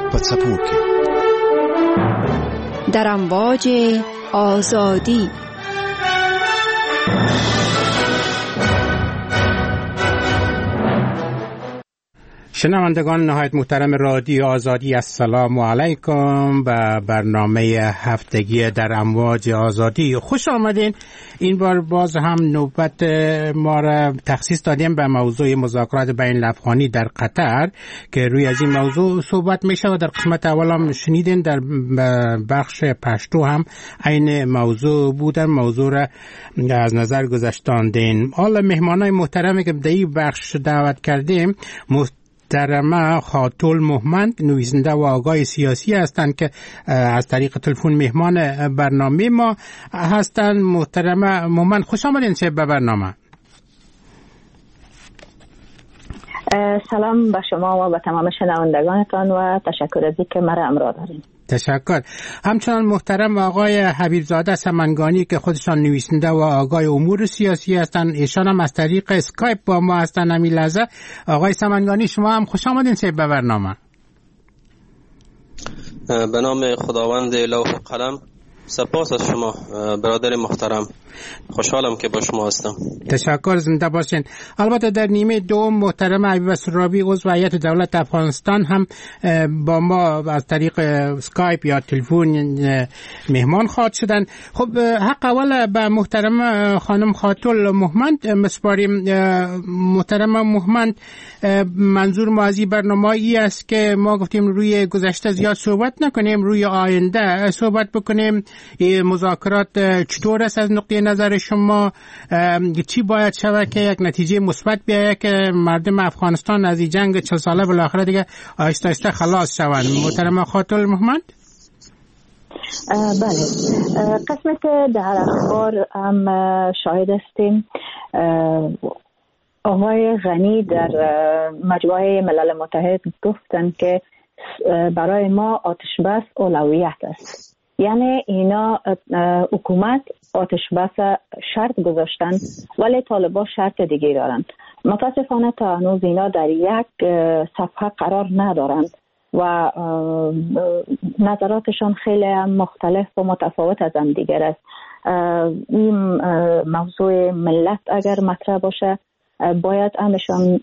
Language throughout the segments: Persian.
پڅپوکي در امواج آزادی. شنوندگان نهایت محترم رادیو آزادی، السلام علیکم و برنامه هفتگی در امواج آزادی خوش آمدین. این بار باز هم نوبت ما را تخصیص دادیم به موضوع مذاکرات بین الافغانی در قطر که روی از این موضوع صحبت میشه و در قسمت اول هم شنیدین در بخش پشتو هم این موضوع بودن، موضوع را از نظر گذاشتاندین. حالا مهمانای محترمی که در این بخش دعوت کردیم محترمه خاتول محمد، نویسنده و آگاه سیاسی هستند که از طریق تلفن مهمان برنامه ما هستند. محترمه محمد خوش آمدین به برنامه. سلام به شما و به تمام شنوندگانتان و تشکر از اینکه مرا همراه دارین. تشکر. همچنان محترم آقای حبیبزاده سمنگانی که خودشان نویسنده و آگاه امور سیاسی هستند، ایشان هم از طریق اسکایپ با ما هستند. همین لحظه آقای سمنگانی شما هم خوش آمدین به برنامه. به نام خداوند لوح و قلم، سپاس از شما برادر محترم، خوشحالم که با شما هستم. تشکر، زنده باشین. البته در نیمه دوم محترم عبیب سرابی عضو هیئت دولت افغانستان هم با ما از طریق اسکایپ یا تلفن مهمان خواهد شدن. خب حق اول به محترم خانم خاتول محمد مسپاریم. محترم محمد، منظور ما از این برنامه ای است که ما گفتیم روی گذشته زیاد صحبت نکنیم، روی آینده صحبت بکنیم. مذاکرات چطور است از نقطه نظر شما؟ چی باید شود که یک نتیجه مثبت بیاید که مردم افغانستان از این جنگ 40 ساله بالاخره دیگه آهسته آهسته خلاص شوند؟ محترم خاتول محمد. بله، قسمت در اخبار هم شاهد هستیم. آقای غنی در مجموعه ملل متحد گفتند که برای ما آتش بس اولویت است. یعنی اینا حکومت آتش بس شرط گذاشتن ولی طالبان شرط دیگه دارند. متاسفانه تا هنوز اینا در یک صفحه قرار ندارند و نظراتشان خیلی هم مختلف و متفاوت از هم دیگر است. این موضوع ملت اگر مطرح باشه باید همشان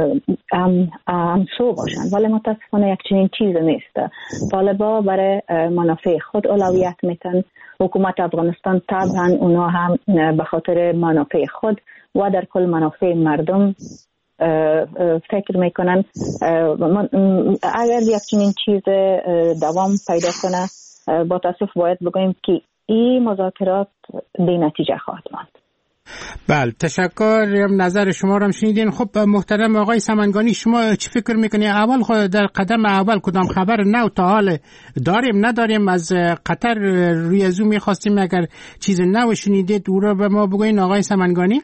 همسو باشن، ولی متاسفانه یک چنین چیز نیست. طالبا برای منافع خود اولویت میتن، حکومت افغانستان طبعا اونا هم به خاطر منافع خود و در کل منافع مردم فکر میکنن. اگر یک چنین چیز دوام پیدا کنه با تاسف باید بگوییم که این مذاکرات بی نتیجه خواهد ماند. بله، تشکر. نظر شما رو هم شنیدین. خب محترم آقای سمنگانی، شما چی فکر میکنی؟ اول خود در قدم اول کدام خبر نو تا حال داریم نداریم از قطر روی ازو میخواستیم اگر چیز نو شنیدید او رو به ما بگوین آقای سمنگانی.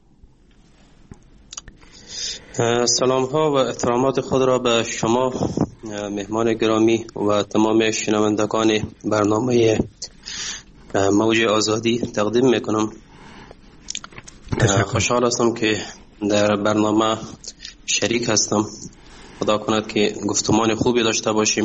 سلام ها و احترامات خود را به شما مهمان گرامی و تمام شنوندگان برنامه موج آزادی تقدیم میکنم. خوشحال هستم که در برنامه شریک هستم. خدا کند که گفتمان خوبی داشته باشیم.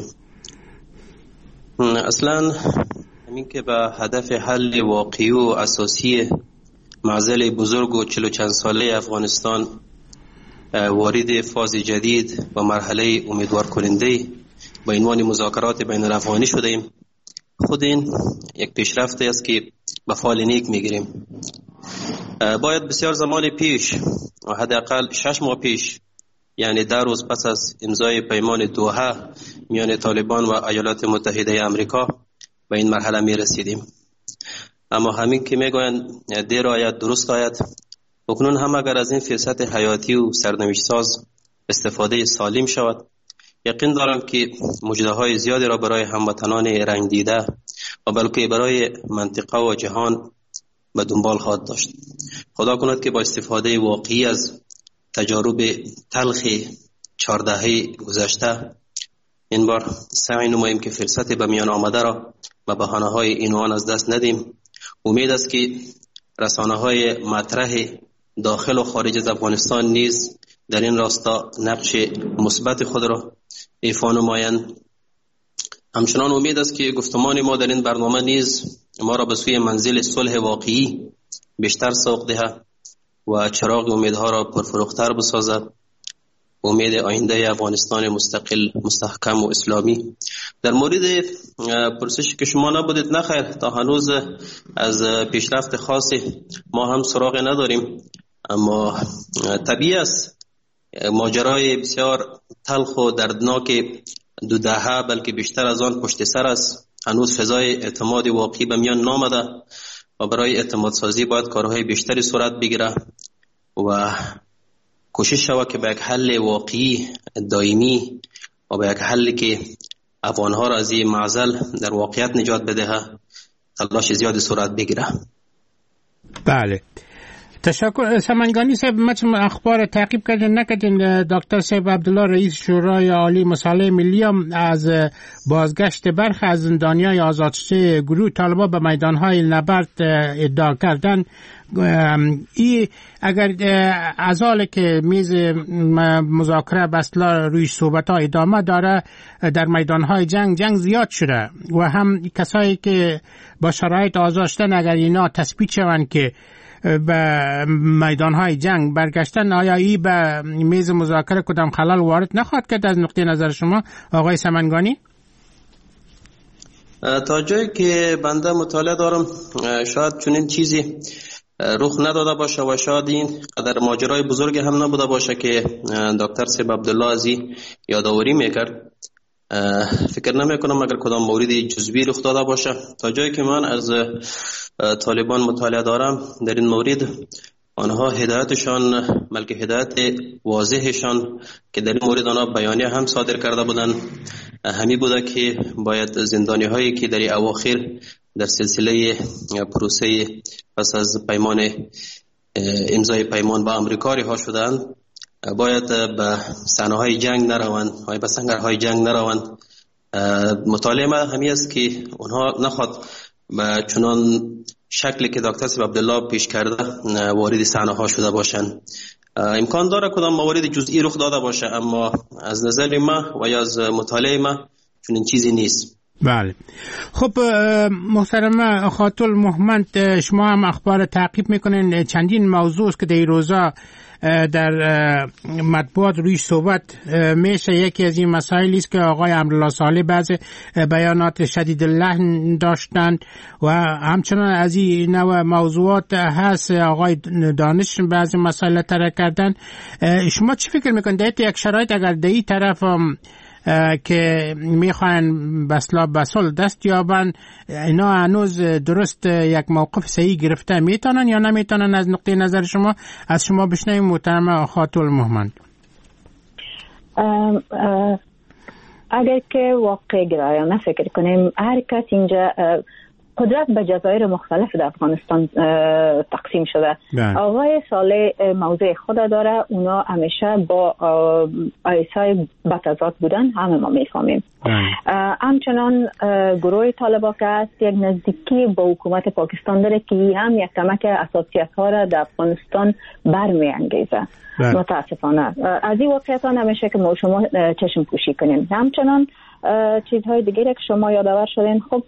اصلا همین که به هدف حل واقعی و اساسی معضل بزرگ و 40 چند ساله افغانستان وارد فاز جدید و مرحله امیدوار کننده با عنوان مذاکرات بین الافغانی شده ایم، خود این یک پیشرفت است که به فال نیک میگیریم. باید بسیار زمان پیش و حداقل 6 ماه پیش، یعنی 10 روز پس از امضای پیمان دوحه میان طالبان و ایالات متحده آمریکا به این مرحله می رسیدیم. اما همین که میگویند دیر آید درست آید، اکنون هم اگر از این فرصت حیاتی و سرنوشت ساز استفاده سالم شود، یقین دارم که مژده‌های زیادی را برای هموطنان رنگ دیده و بلکه برای منطقه و جهان به دنبال خواهد داشت. خدا کند که با استفاده واقعی از تجارب تلخ 14 گذشته این بار سعی نماییم که فرصت به میان آمده را و بهانه‌های این و آن از دست ندیم. امید است که رسانه‌های مطرح داخل و خارج از افغانستان نیز در این راستا نقش مثبت خود را ایفا نمایند همچنان امید است که گفتمان ما در این برنامه نیز ما را به سوی منزل صلح واقعی بیشتر سوق دهد و چراغ امیدها را پرفروختر بسازد. امید آینده افغانستان مستقل، مستحکم و اسلامی. در مورد پرسشی که شما نبودید، نخیر، تا هنوز از پیشرفت خاصی ما هم سراغ نداریم، اما طبیعی است ماجرای بسیار تلخ و دردناک 2 دهه بلکه بیشتر از آن پشت سر است. هنوز فضای اعتماد واقعی به میان نامده و برای اعتماد سازی باید کارهای بیشتری صورت بگیره و کوشش شود که به یک حل واقعی دائمی و به یک حلی که افغانها را از این معضل در واقعیت نجات بدهه تلاش زیادی صورت بگیره. بله، تشکر. سمنگانی صاحب، ما اخبار تعقیب کردین نکردین؟ دکتر صاحب عبدالله رئیس شورای عالی مصالحه ملی هم از بازگشت برخی از زندانیان آزاد شده گروه طالبان به میدانهای نبرد ادعا کردن. ای اگر از حالی که میز مذاکره بسلا روی صحبت ها ادامه داره، در میدانهای جنگ زیاد شده و هم کسایی که با شرایط آزاد شدن اگر اینا تثبیت شوند که به میدانهای جنگ برگشتن، آیا ای به میز مذاکره کدام خلل وارد نخواهد کرد از نقطه نظر شما آقای سمنگانی؟ تا جایی که بنده مطالعه دارم شاید چنین چیزی رخ نداده باشه و شاید این قدر ماجرای بزرگ هم نبوده باشه که دکتر صاحب عبدالله ازی یادآوری میکرد. فکر نمی کنم اگر کدام مورد جزئی رخ داده باشه. تا جایی که من از طالبان مطالعه دارم در این مورد، آنها هدایتشان بلکه هدایت واضحشان که در این مورد آنها بیانیه هم صادر کرده بودن همی بوده که باید زندانی هایی که در اواخر در سلسله پروسه پس از پیمان امضای پیمان با امریکا رها شدند باید به صحنه‌های جنگ نروند و به سنگرهای جنگ نروند. مطالعه ما همی است که اونها نخواد به چنان شکلی که دکتر صاحب عبدالله پیش کرده وارد صحنه‌ها شده باشند. امکان داره کدام موارد جزئی رخ داده باشه، اما از نظر ما و یا از مطالعه ما چنین چیزی نیست. بله. خب محترم خاطر محمد، شما هم اخبار تعقیب میکنین. چندین موضوع است که در روزا در مطبوعات روی صحبت میشه. یکی از این مسائلی است که آقای امرالله صالح بعض بیانات شدید اللحن داشتند و همچنان از این نوع موضوعات هست آقای دانش بعض مسائل طرح کردن. شما چی فکر میکنید در یک شرایط اگر در این طرف که میخواین بسلا بسل دست یابن، اینا هنوز درست یک موقف صحیح گرفته میتونن یا نمیتونن؟ از نقطه نظر شما از شما بشنویم محترم خاطر محمد. اگر که واقع گرایانه فکر کنیم، هر کس اینجا قدرت به جزایر مختلف در افغانستان تقسیم شده. آقای صالح موضع خود داره، اونا همیشه با آیسای بتضاد بودن، همه ما میفهمیم. همچنان گروه طالبان که است یک نزدیکی با حکومت پاکستان داره که هم یک کمک اساسیت ها را در افغانستان برمیانگیزه. متاسفانه از این واقعیت ها نمیشه که ما شما چشم پوشی کنیم. همچنان چیزهای دیگری که شما یادآور شدین، خب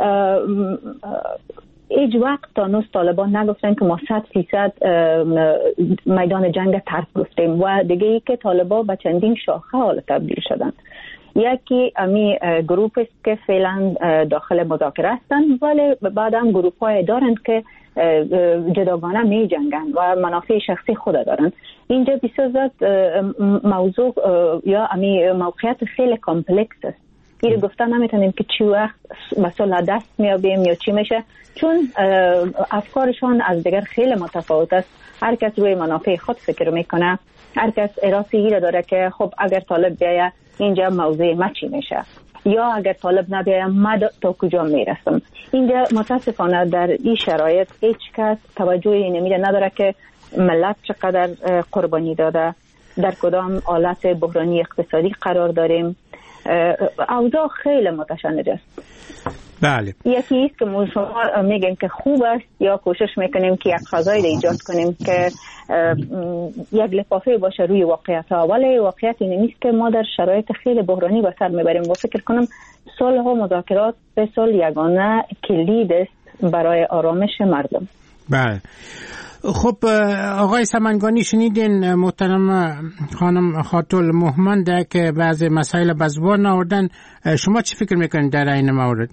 هیچ وقت تا نوز طالبان نگفتن که ما 100% میدان جنگ ترک گفتیم و دیگه ای که طالبان به چندین شاخه حال تبدیل شدن. یکی امی گروپ است که فعلا داخل مذاکره هستن، ولی بعد هم گروپ های دارند که جداگانه می جنگن و منافع شخصی خود دارن. اینجا بسیار موضوع یا امی موقعیت خیلی کامپلکس است. این گفتن نمیتونیم که چی وقت مثلا دست میابیم یا چی میشه، چون افکارشان از دیگر خیلی متفاوت است. هر کس روی منافع خود فکر میکنه، هر کس ارادی ایره داره که خب اگر طالب بیایه اینجا موضوع ما چی میشه، یا اگر طالب نبیایه ما تا کجا میرسم. اینجا متاسفانه در این شرایط هیچ کس توجه اینمیده نداره که ملت چقدر قربانی داده، در کدام حالت بحرانی اقتصادی قرار داریم. اوضاع خیلی متشنج است. بله. یکی است که شما میگن که خوب است یا کوشش میکنیم که یک فضایی ایجاد کنیم که یک لفافه باشه روی واقعیت ها، ولی واقعیت این نیست که ما در شرایط خیلی بحرانی به سر میبریم و فکر کنم صلح و مذاکرات به صلح یگانه کلید است برای آرامش مردم. بله. خب آقای سمنگانی، شنیدین محترم خانم خاتون مهمند که بعضی مسائل بزبان آوردن. شما چی فکر میکنید در این مورد؟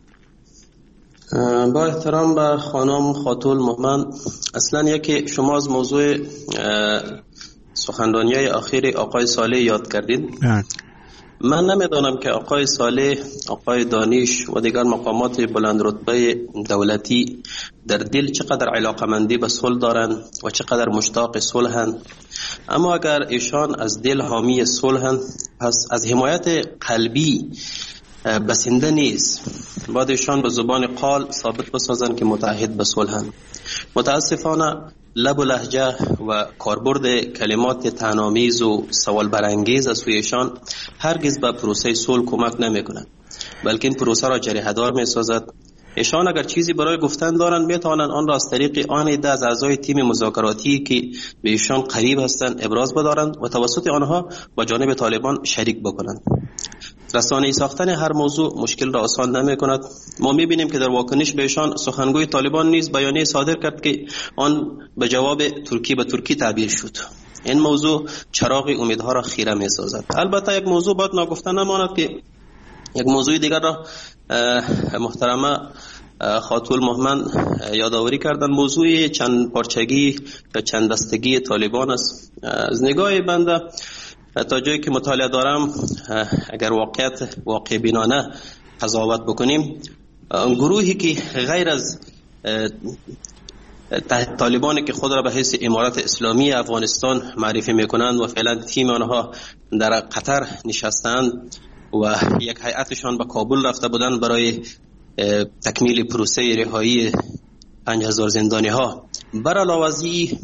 با احترام به خانم خاتون مهمند، اصلا یکی شما از موضوع سخنرانی‌های اخیر آقای صالح یاد کردید. من نمیدانم که آقای صالح، آقای دانش و دیگر مقامات بلند رتبه دولتی در دل چقدر علاقمندی به صلح دارند و چقدر مشتاق صلحند، اما اگر ایشان از دل حامی صلحند، پس از حمایت قلبی بسنده نیست. باید ایشان به زبان قال ثابت بسازند که متعهد به صلحند. متاسفانه لب و لهجه و کاربرد کلمات طعنه‌آمیز و سوال برانگیز از سویشان هرگز به پروسه صلح کمک نمی‌کند، بلکه این پروسه را جریحه‌دار می‌سازد. ایشان اگر چیزی برای گفتن دارند میتوانند آن را از طریق آن عده از اعضای تیم مذاکراتی که به ایشان قریب هستند ابراز بدارند و توسط آنها با جانب طالبان شریک بکنند. رسانه‌ای ساختن هر موضوع مشکل را آسان نمی‌کند. ما می‌بینیم که در واکنش به ایشان سخنگوی طالبان نیز بیانیه صادر کرد که آن به جواب ترکی به ترکی تعبیر شد. این موضوع چراغ امیدها را خیره می‌سازد. البته یک موضوع باید ناگفته نماند که یک موضوع دیگر را محترمه خاتون مهمند یادآوری کردن، موضوع چند پارچگی یا چند دستگی طالبان است. از نگاه بنده تا جایی که مطالعه دارم، اگر واقع بینانه قضاوت بکنیم، گروهی که غیر از طالبانی که خود را به حیث امارت اسلامی افغانستان معرفی میکنند و فعلا تیم آنها در قطر نشستند و یک هیئتشان به کابل رفته بودند برای تکمیل پروسه رهایی 5000 زندانی ها، بر علاوه از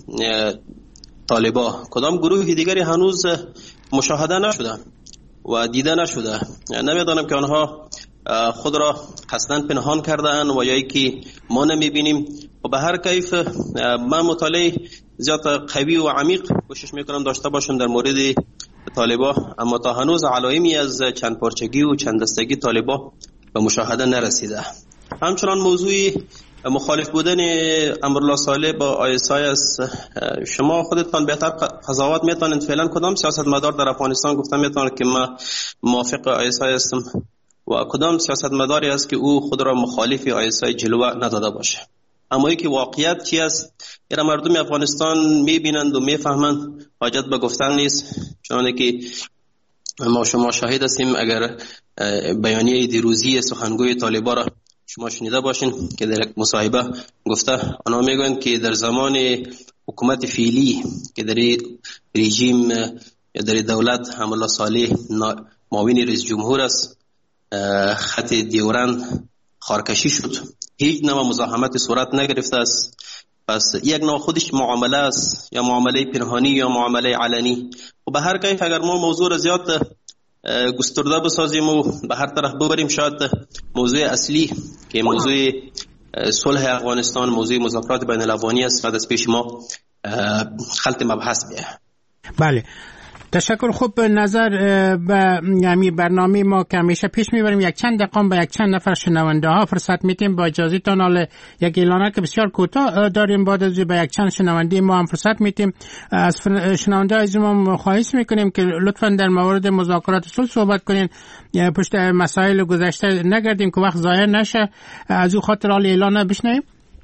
طالبا کدام گروه دیگری هنوز مشاهده نشده و دیده نشده. نمیدانم که آنها خود را قصداً پنهان کردن و یا که ما نمیبینیم. و به هر کیف من مطالعه زیاد قوی و عمیق کوشش میکنم داشته باشم در مورد طالبا، اما تا هنوز علائمی از چند پارچگی و چند دستگی طالبا به مشاهده نرسیده. همچنان موضوع مخالف بودن امرالله صالح با ISI است. شما خودتان بهتر قضاوت میتونید فعلا کدام سیاستمدار در افغانستان گفته میتونه که من موافق ISI هستم و کدام سیاستمداری است که او خود را مخالف ISI جلوه نداده باشه. اما ای که واقعیت چی است ایرا مردم افغانستان میبینند و میفهمند، حاجت به گفتن نیست. چون که ما شما شاهد هستیم، اگر بیانیه دیروزی سخنگوی طالبان را شما شنیده باشین که در یک مصاحبه گفته، آنها میگویند که در زمان حکومت فعلی که در رژیم یا در دولت امرالله صالح معاون رئیس جمهور است، خط دیورند خارکشی شد، هیچ نوع مزاحمت صورت نگرفته است. پس یک نوع خودش معامله است، یا معامله پنهانی یا معامله علنی. و به هر کیف اگر ما موضوع را زیاد گسترده بسازیم و به هر طرف ببریم، شاید موضوع اصلی که موضوع صلح افغانستان، موضوع مذاکرات بین الافغانی است، بعد از پیش ما خلط مبحث بیه. بله، تشکر. خوب، نظر به یعنی برنامه ما که همیشه پیش میبریم یک چند دقیقه به یک چند نفر شنونده ها فرصت میتیم. با اجازه تان حال یک اعلانه که بسیار کوتاه داریم، بعد از به یک چند شنونده ما هم فرصت میتیم. از شنونده عزیز ما خواهش میکنیم که لطفا در مورد مذاکرات صلح صحبت کنین، پشت مسائل گذشته نگردیم که وقت ضایع نشه. از او خاطر حال اعلانه بشنویم.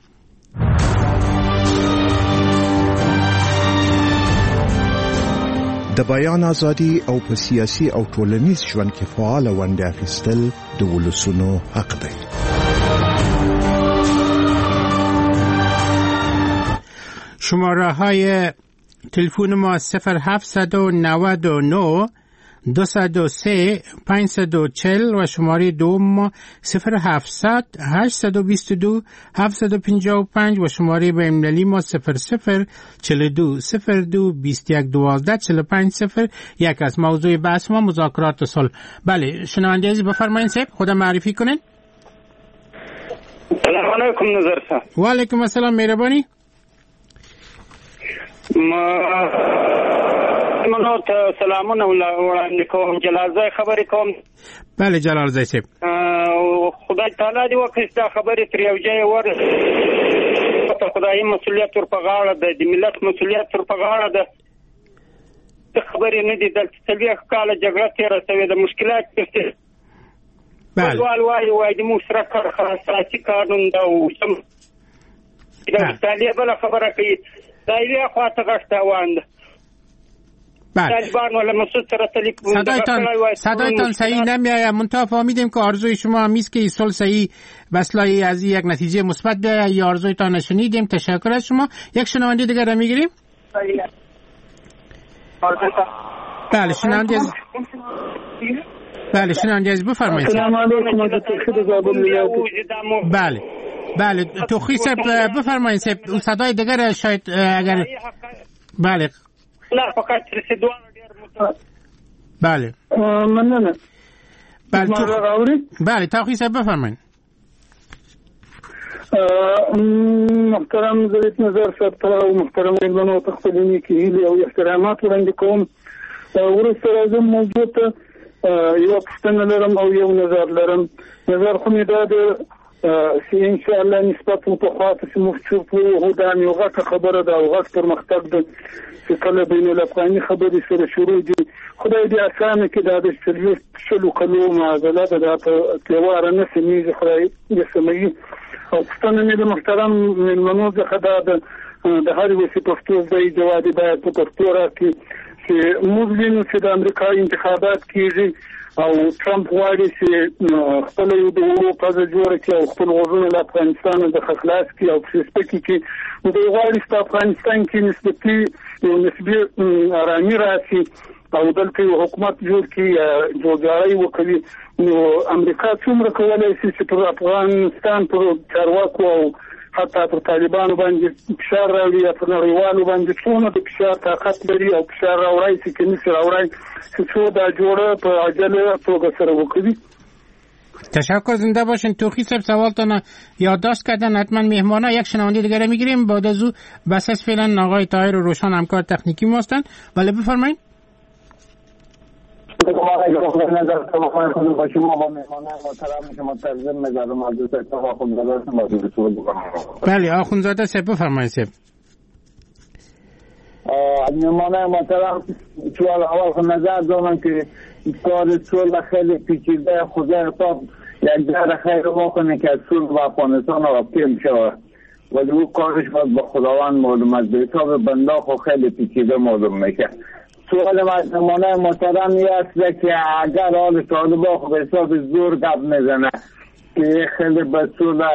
د بیان ازادي او په سیاسي او ټولنیز ژوند کې فعال ونډه اخیستل د ولسونو حق دی. شماره های تلفن ما 0799 203 540 و شماره دوم 0700 822 755 و شماره بین‌المللی ما 0042 02 21 12 45 01 است. موضوع بحث ما مذاکرات صلح. بله، شنونده عزیز بفرمایید صاحب، خود معرفی کنین. سلام علیکم نظر صاحب. و علیکم السلام، مهربانی. منو ته سلامونه وړاندې کوم. جلال زای خبرې کوم. بله جلال زای صاحب. خدای تعالی دې وکړي دا خبرې تر یو ځای ورسېږي. خدایي مسؤلیت ور په غاړه ده، د ملت مسؤلیت ور په غاړه ده. څه خبرې نه دي، دلته 40 کاله جګړه تېره شوې ده، مشکلات شته. ټول وایي د موږ سره اساسي قانون ده او د استرالیا بله خبره کوي، دا یوې خواته غږ تاوان ده. صدایتان صحیح نمیآید، منتها فهمیدیم که آرزوی شما همیست که این صلح صحیح بسلای از یک نتیجه مثبت بیاید. یا آرزویتان نشنیدیم. تشکر از شما. یک شنونده دیگر را میگیریم. بله شنونده از بفرمایید. سلام علیکم از ترکیه زابل میاد. بله توخی صاحب بفرمایید. اون صدای دیگر شاید اگر بله نه فقط رسیدوان ډیر بله مننه. بله توخی صاحب بفرمایید. محترم ضریت نظر صاحب ته او محترم مېلمنو ته خپلې نیکې هیلې او احترامات وړاندې کوم. وروسته راځم موضوع ته. یوه پوښتنه لرم او یو نظر لرم. نظر خو مې دا دی چې انشاءالله نسبت پخوا ته چې موږ چوپ وو، دا مې یو غټه خبره ده او غټ پرمختګ ده چې کله بین الافغاني خبرې سره شروع دي. خدای دې اسانه کړي دا د 40 کلو معادله ده، دا په تیواره نه سمیږي، خدای دې سموي. او پوښتنه مې د محترم مېلمنو څخه دا ده د هر یوې چې پښتو زده جواب باید په پښتو راکړي چې موږ وینو چې د امریکا انتخابات کېږي او ټرمپ غواړي چې خپله یو د اوړو پزه جوړه کړي او خپل غوږونه له افغانستانه د خلاص کړي او په سپکي کې نو دوی غواړي چې په افغانستان کې نسبي ارامي راشي او دلته یو حکومت جوړ کړي، جوړجاړی وکړي. نو امریکا څومره کولی شي چې پر افغانستان پر چارواکو او حتی پر طالبانو باندې فشار راوړي یا پر نړیوالو باندې څومره د فشار طاقت لري او فشار راوړی چې که نشي راوړی چې څو دا جوړه په عاجله توګه سره وکړي. تشکر، زنده باشین. توخی صاحب سوالتان یادداشت کردن. حتما مهمانا یک شنونده دیگر میگیریم. بعد از او بس از فعلا آقای طاهر و روشن همکار تکنیکی ما هستند. بله بفرمایید. بله آخوندزاده صاحب بفرمایید. صاحب مهمانان محترم سوال اول خود نظر دارم که کار صلح خیلی پیچیده، خدا پاک یک در خیر واکنه که از صلح با افغانستان راپیم شود، ولی او کارش باید با خداوند معلوم است. به حساب بنده خو خیلی پیچیده معلوم میشه. سوال مهمانان محترم این است که اگر حال طالبان خو به حساب زور گپ میزنه که خیلی به صلح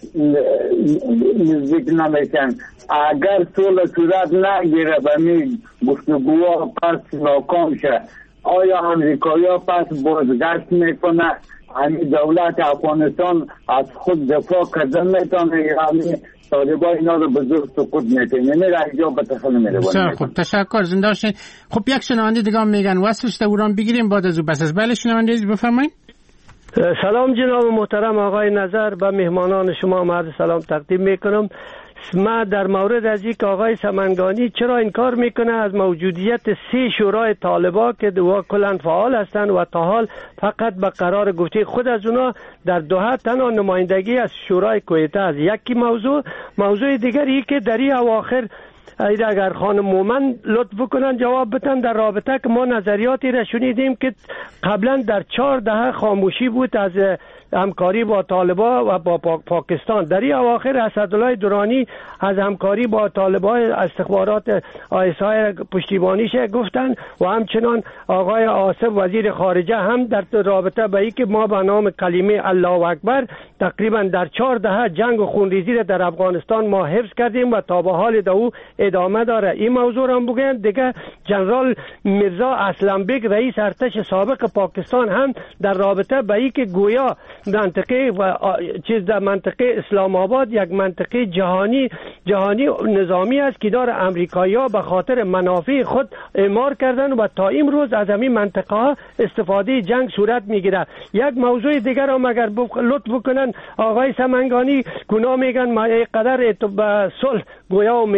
نزدیک نمیشن، اگر صلح صورت نگیره و می گفتگوها پس ناکام شه، آیا امریکایی‌ها پس بازگشت میکنه؟ همین دولت افغانستان از خود دفاع کردن میتونه یا همین طالبان اینا رو به زور سقوط میتونه؟ نمیره اینجا به تخیل میره. خب تشکر، زنده باشین. خب یک شنونده دیگه هم میگن وصلش دوران بگیریم بعد از او بس از. بله شنونده بفرمایید. سلام جناب محترم آقای نظر، به مهمانان شما عرض سلام تقدیم میکنم. ما در مورد از اینکه آقای سمنگانی چرا انکار میکنه از موجودیت 3 شورای طالبان که دو کلن فعال هستند و تا حال فقط به قرار گفته خود از اونا در دوحه تنها نمایندگی از شورای کویته است. یکی موضوع دیگری که در این اواخر اگر خانم مومن لطف کنن جواب بدن در رابطه که ما نظریاتی را شنیدیم که قبلا در 4 دهه خاموشی بود از همکاری با طالبان و با پاکستان. در این اواخر اسدالله درانی از همکاری با طالبان استخبارات آیسای پشتیبانیش گفتن و همچنان آقای آصف وزیر خارجه هم در رابطه به اینکه ما به نام کلمه الله اکبر تقریبا در 4 دهه جنگ و خونریزی را در افغانستان ما حفظ کردیم و تا به حال دو ادامه داره. این موضوع را بگن دیگه جنرال میرزا اسلمبگ رئیس ارتش سابق پاکستان هم در رابطه به اینکه گویا منطقه و در منطقه اسلام آباد یک منطقه جهانی نظامی است که دار امریکایی‌ها به خاطر منافع خود اعمار کردن و تا امروز از همین منطقه ها استفاده جنگ صورت میگیره. یک موضوع دیگر هم اگر لطف کنن آقای سمنگانی گناه میگن ما اینقدر به صلح گویا امیدوار است.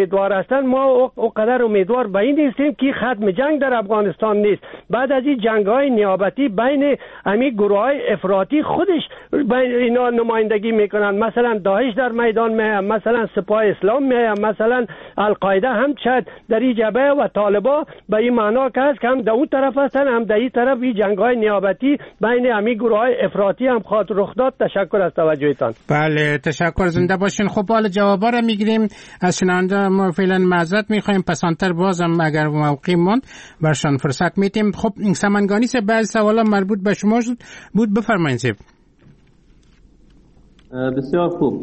هستن ما اونقدر امیدوار به این نیستیم که ختم جنگ در افغانستان نیست. بعد از این جنگ‌های نیابتی بین همین گروه‌های افراطی خودش اینا نمایندگی میکنن، مثلا داعش در میدان میاد، مثلا سپاه اسلام میاد، مثلا القاعده هم شاید در این جبهه و طالبا به این معنا که هست که هم در اون طرف هستن هم در این طرف. این جنگ‌های نیابتی بین همین گروه‌های افراطی هم خاطر رخ داد. تشکر از توجهتان. بله تشکر، زنده باشین. خب حالا جوابا رو میگیریم از شنونده. ما فعلا معذرت میخوایم، پسانتر بازم اگر موقعی موند برشان فرصت میتیم. خب این سمنگانی سے بعض سوالا مربوط به شما بود، بفرمایید. بسیار خوب.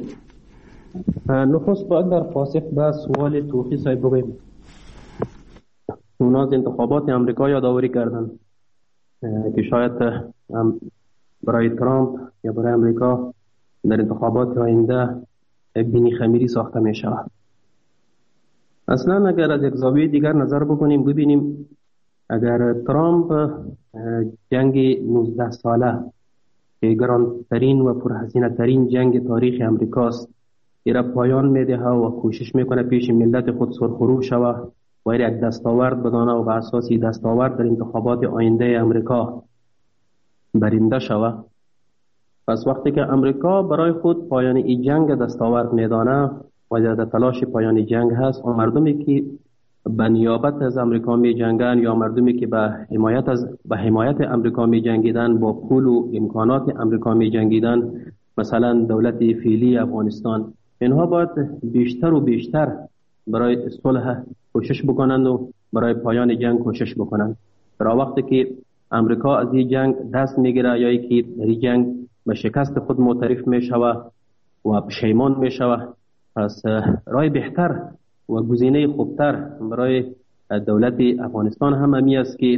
نخست باید در پاسخ به سوال توفیق صاحب بگویم. اونا از انتخابات امریکا یادآوری کردن که شاید برای ترامپ یا برای امریکا در انتخابات آینده بینی خمیری ساخته می شود. اصلا اگر از یک زاویه دیگر نظر بکنیم ببینیم اگر ترامپ جنگ 19 ساله که گرانترین و پرهزینه ترین جنگ تاریخ امریکاست را پایان میده و کوشش میکنه پیش ملت خود سرخرو شوه و یک دستاورد بدانه و به اساس دستاورد در انتخابات آینده امریکا برنده شوه، پس وقتی که امریکا برای خود پایان این جنگ دستاورد میدانه و در تلاش پایان جنگ هست و مردمی که به نیابت از امریکا می جنگن یا مردمی که به حمایت امریکا می جنگیدن، با پول و امکانات امریکا می جنگیدن، مثلا دولت فعلی افغانستان، اینها باید بیشتر و بیشتر برای صلح کوشش بکنند و برای پایان جنگ کوشش بکنند. برای وقتی که امریکا از این جنگ دست میگیره یا که این جنگ به شکست خود معترف میشوه و پشیمان میشوه، پس راه بهتر و گزینه خوبتر برای دولت افغانستان هم همی است که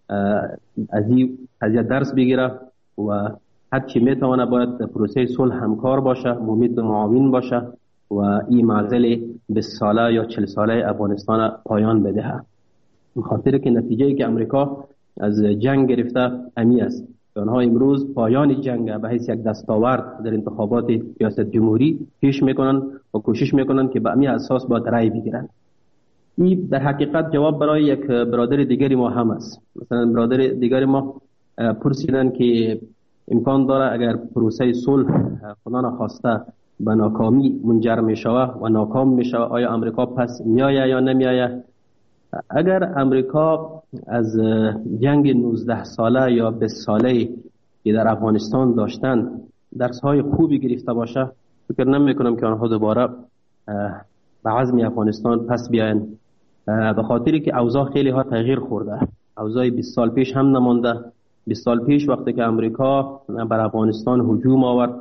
از این قضیه درس بگیره و هر چی میتونه باید پروسه صلح همکار باشه، ممید معاون باشه و این معضل 20 ساله یا 40 ساله افغانستان پایان بدهه. بخاطر که نتیجه که امریکا از جنگ گرفته همی است. آنها امروز پایان جنگ به حیث یک دستاورد در انتخابات ریاست جمهوری پیش میکنن و کوشش میکنن که به همین اساس باید رأی بگیرن. این در حقیقت جواب برای یک برادر دیگری ما هم است. مثلا برادر دیگری ما پرسیدن که امکان داره اگر پروسه صلح خدا نخواسته به ناکامی منجر میشوه و ناکام میشوه آیا امریکا پس میآید یا نمیآید؟ اگر امریکا از جنگ 19 ساله یا 20 ساله که در افغانستان داشتن درس‌های خوبی گرفته باشه، فکر نمی‌کنم که آنها دوباره به عزم افغانستان پس بیاین، به خاطری که اوضاع خیلی ها تغییر خورده. اوضاع 20 سال پیش هم نمانده. 20 سال پیش وقتی که امریکا بر افغانستان هجوم آورد،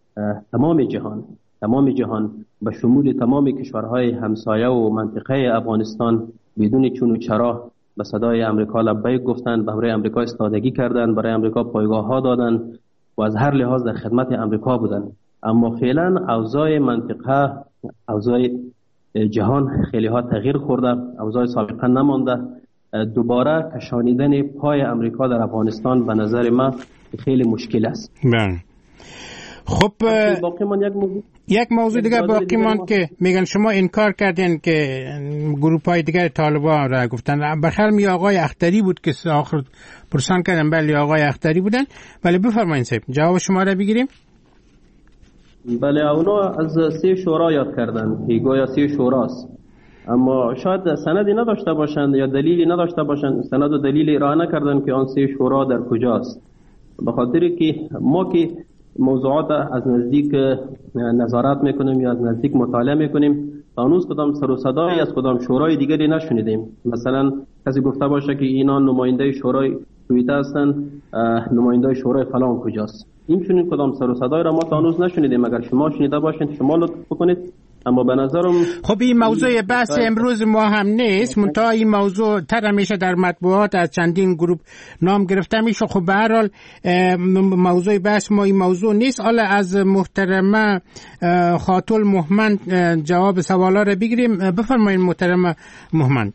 تمام جهان به شمول تمام کشورهای همسایه و منطقه افغانستان بدون چون و چرا به صدای امریکا لبیک گفتند، برای امریکا استادگی کردند، برای امریکا پایگاه ها دادند و از هر لحاظ در خدمت امریکا بودند. اما فعلا اوضاع منطقه، اوضاع جهان خیلی ها تغییر خورده، اوضاع سابقه نمانده. دوباره کشانیدن پای امریکا در افغانستان به نظر من خیلی مشکل است. بله. خب یک موضوع دیگه باقی ماند که میگن شما انکار کردین که گروه های دیگر طالبان را گفتن. بخیر می آقای اختری بود که آخر پرسان کردن. بله آقای اختری بودن. بله بفرمایید صاحب جواب شما را بگیریم. بله اونا از 3 شورا یاد کردن که گویا 3 شوراست، اما شاید سندی نداشته باشند یا دلیلی نداشته باشند، سند و دلیلی ارائه نکردن که آن 3 شورا در کجاست. به خاطر که ما که موضوعات از نزدیک نظارت میکنیم یا از نزدیک مطالعه میکنیم، هنوز کدام سر و صدایی از کدام شورای دیگری نشنیدیم. مثلا کسی گفته باشه که اینا نماینده شورای توییته هستن، نماینده شورای فلان کجاست؟ این چنین کدام سر و صدایی را ما تا هنوز نشنیدیم. اگر شما شنیده باشین شما لطف بکنید. اما به نظرم خب این موضوع بحث امروز ما هم نیست، منتها این موضوع تر میشه در مطبوعات از چندین گروه نام گرفته میشه. خب به هر حال موضوع بحث ما این موضوع نیست. حالا از محترمه خاتون مهمند جواب سوالا رو بگیریم. بفرمایید محترمه مهمند.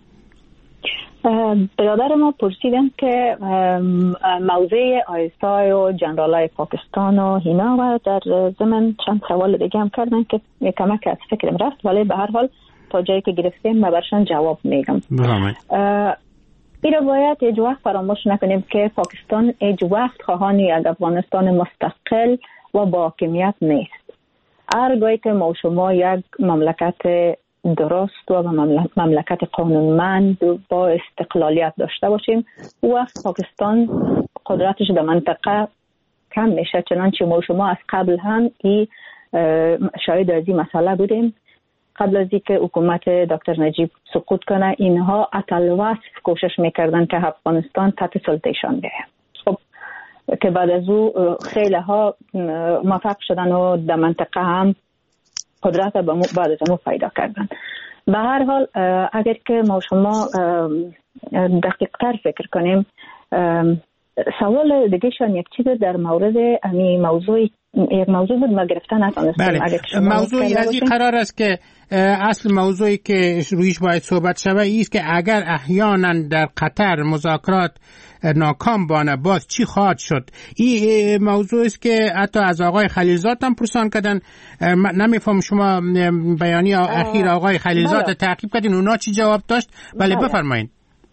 برادر ما پرسیدن که موضوع آیسای و جنرالای پاکستان و اینا و در ضمن چند سوال دیگه هم کردن که کمک از فکرم رفت، ولی به هر حال تا جایی که گرفتیم ما برشان جواب میگم. این رو باید هیچ وقت فراموش نکنیم که پاکستان هیچ وقت خواهان یک افغانستان مستقل و با حاکمیت نیست. هرگاهی که ما شما یک مملکت درست و مملکت قانونمند با استقلالیت داشته باشیم، وقت پاکستان قدرتش در منطقه کم میشه. چنانچه ما شما از قبل هم شاید از این مسئله بودیم. قبل از اینکه حکومت دکتر نجیب سقوط کنه، اینها اتلوصف کوشش میکردن که افغانستان تحت سلطهشان بیاید. خب که بعد از او خیلی ها موفق شدن و در منطقه هم قدرت بعد از اون پیدا کردن. به هر حال اگر که ما شما دقیق تر فکر کنیم، سوال دیگه شان یک چیز در مورد یک موضوع بود ما گرفتن نتونستم. موضوعی از این قرار است که اصل موضوعی که رویش باید صحبت شود ایست که اگر احیانا در قطر مذاکرات ناکام بانه باز چی خواهد شد. این موضوع است که حتی از آقای خلیلزاد هم پرسان کردن. نمیفهم شما بیانیه اخیر آقای خلیلزاد تعقیب کردین، اونا چی جواب داشت؟ بله بفرمایید.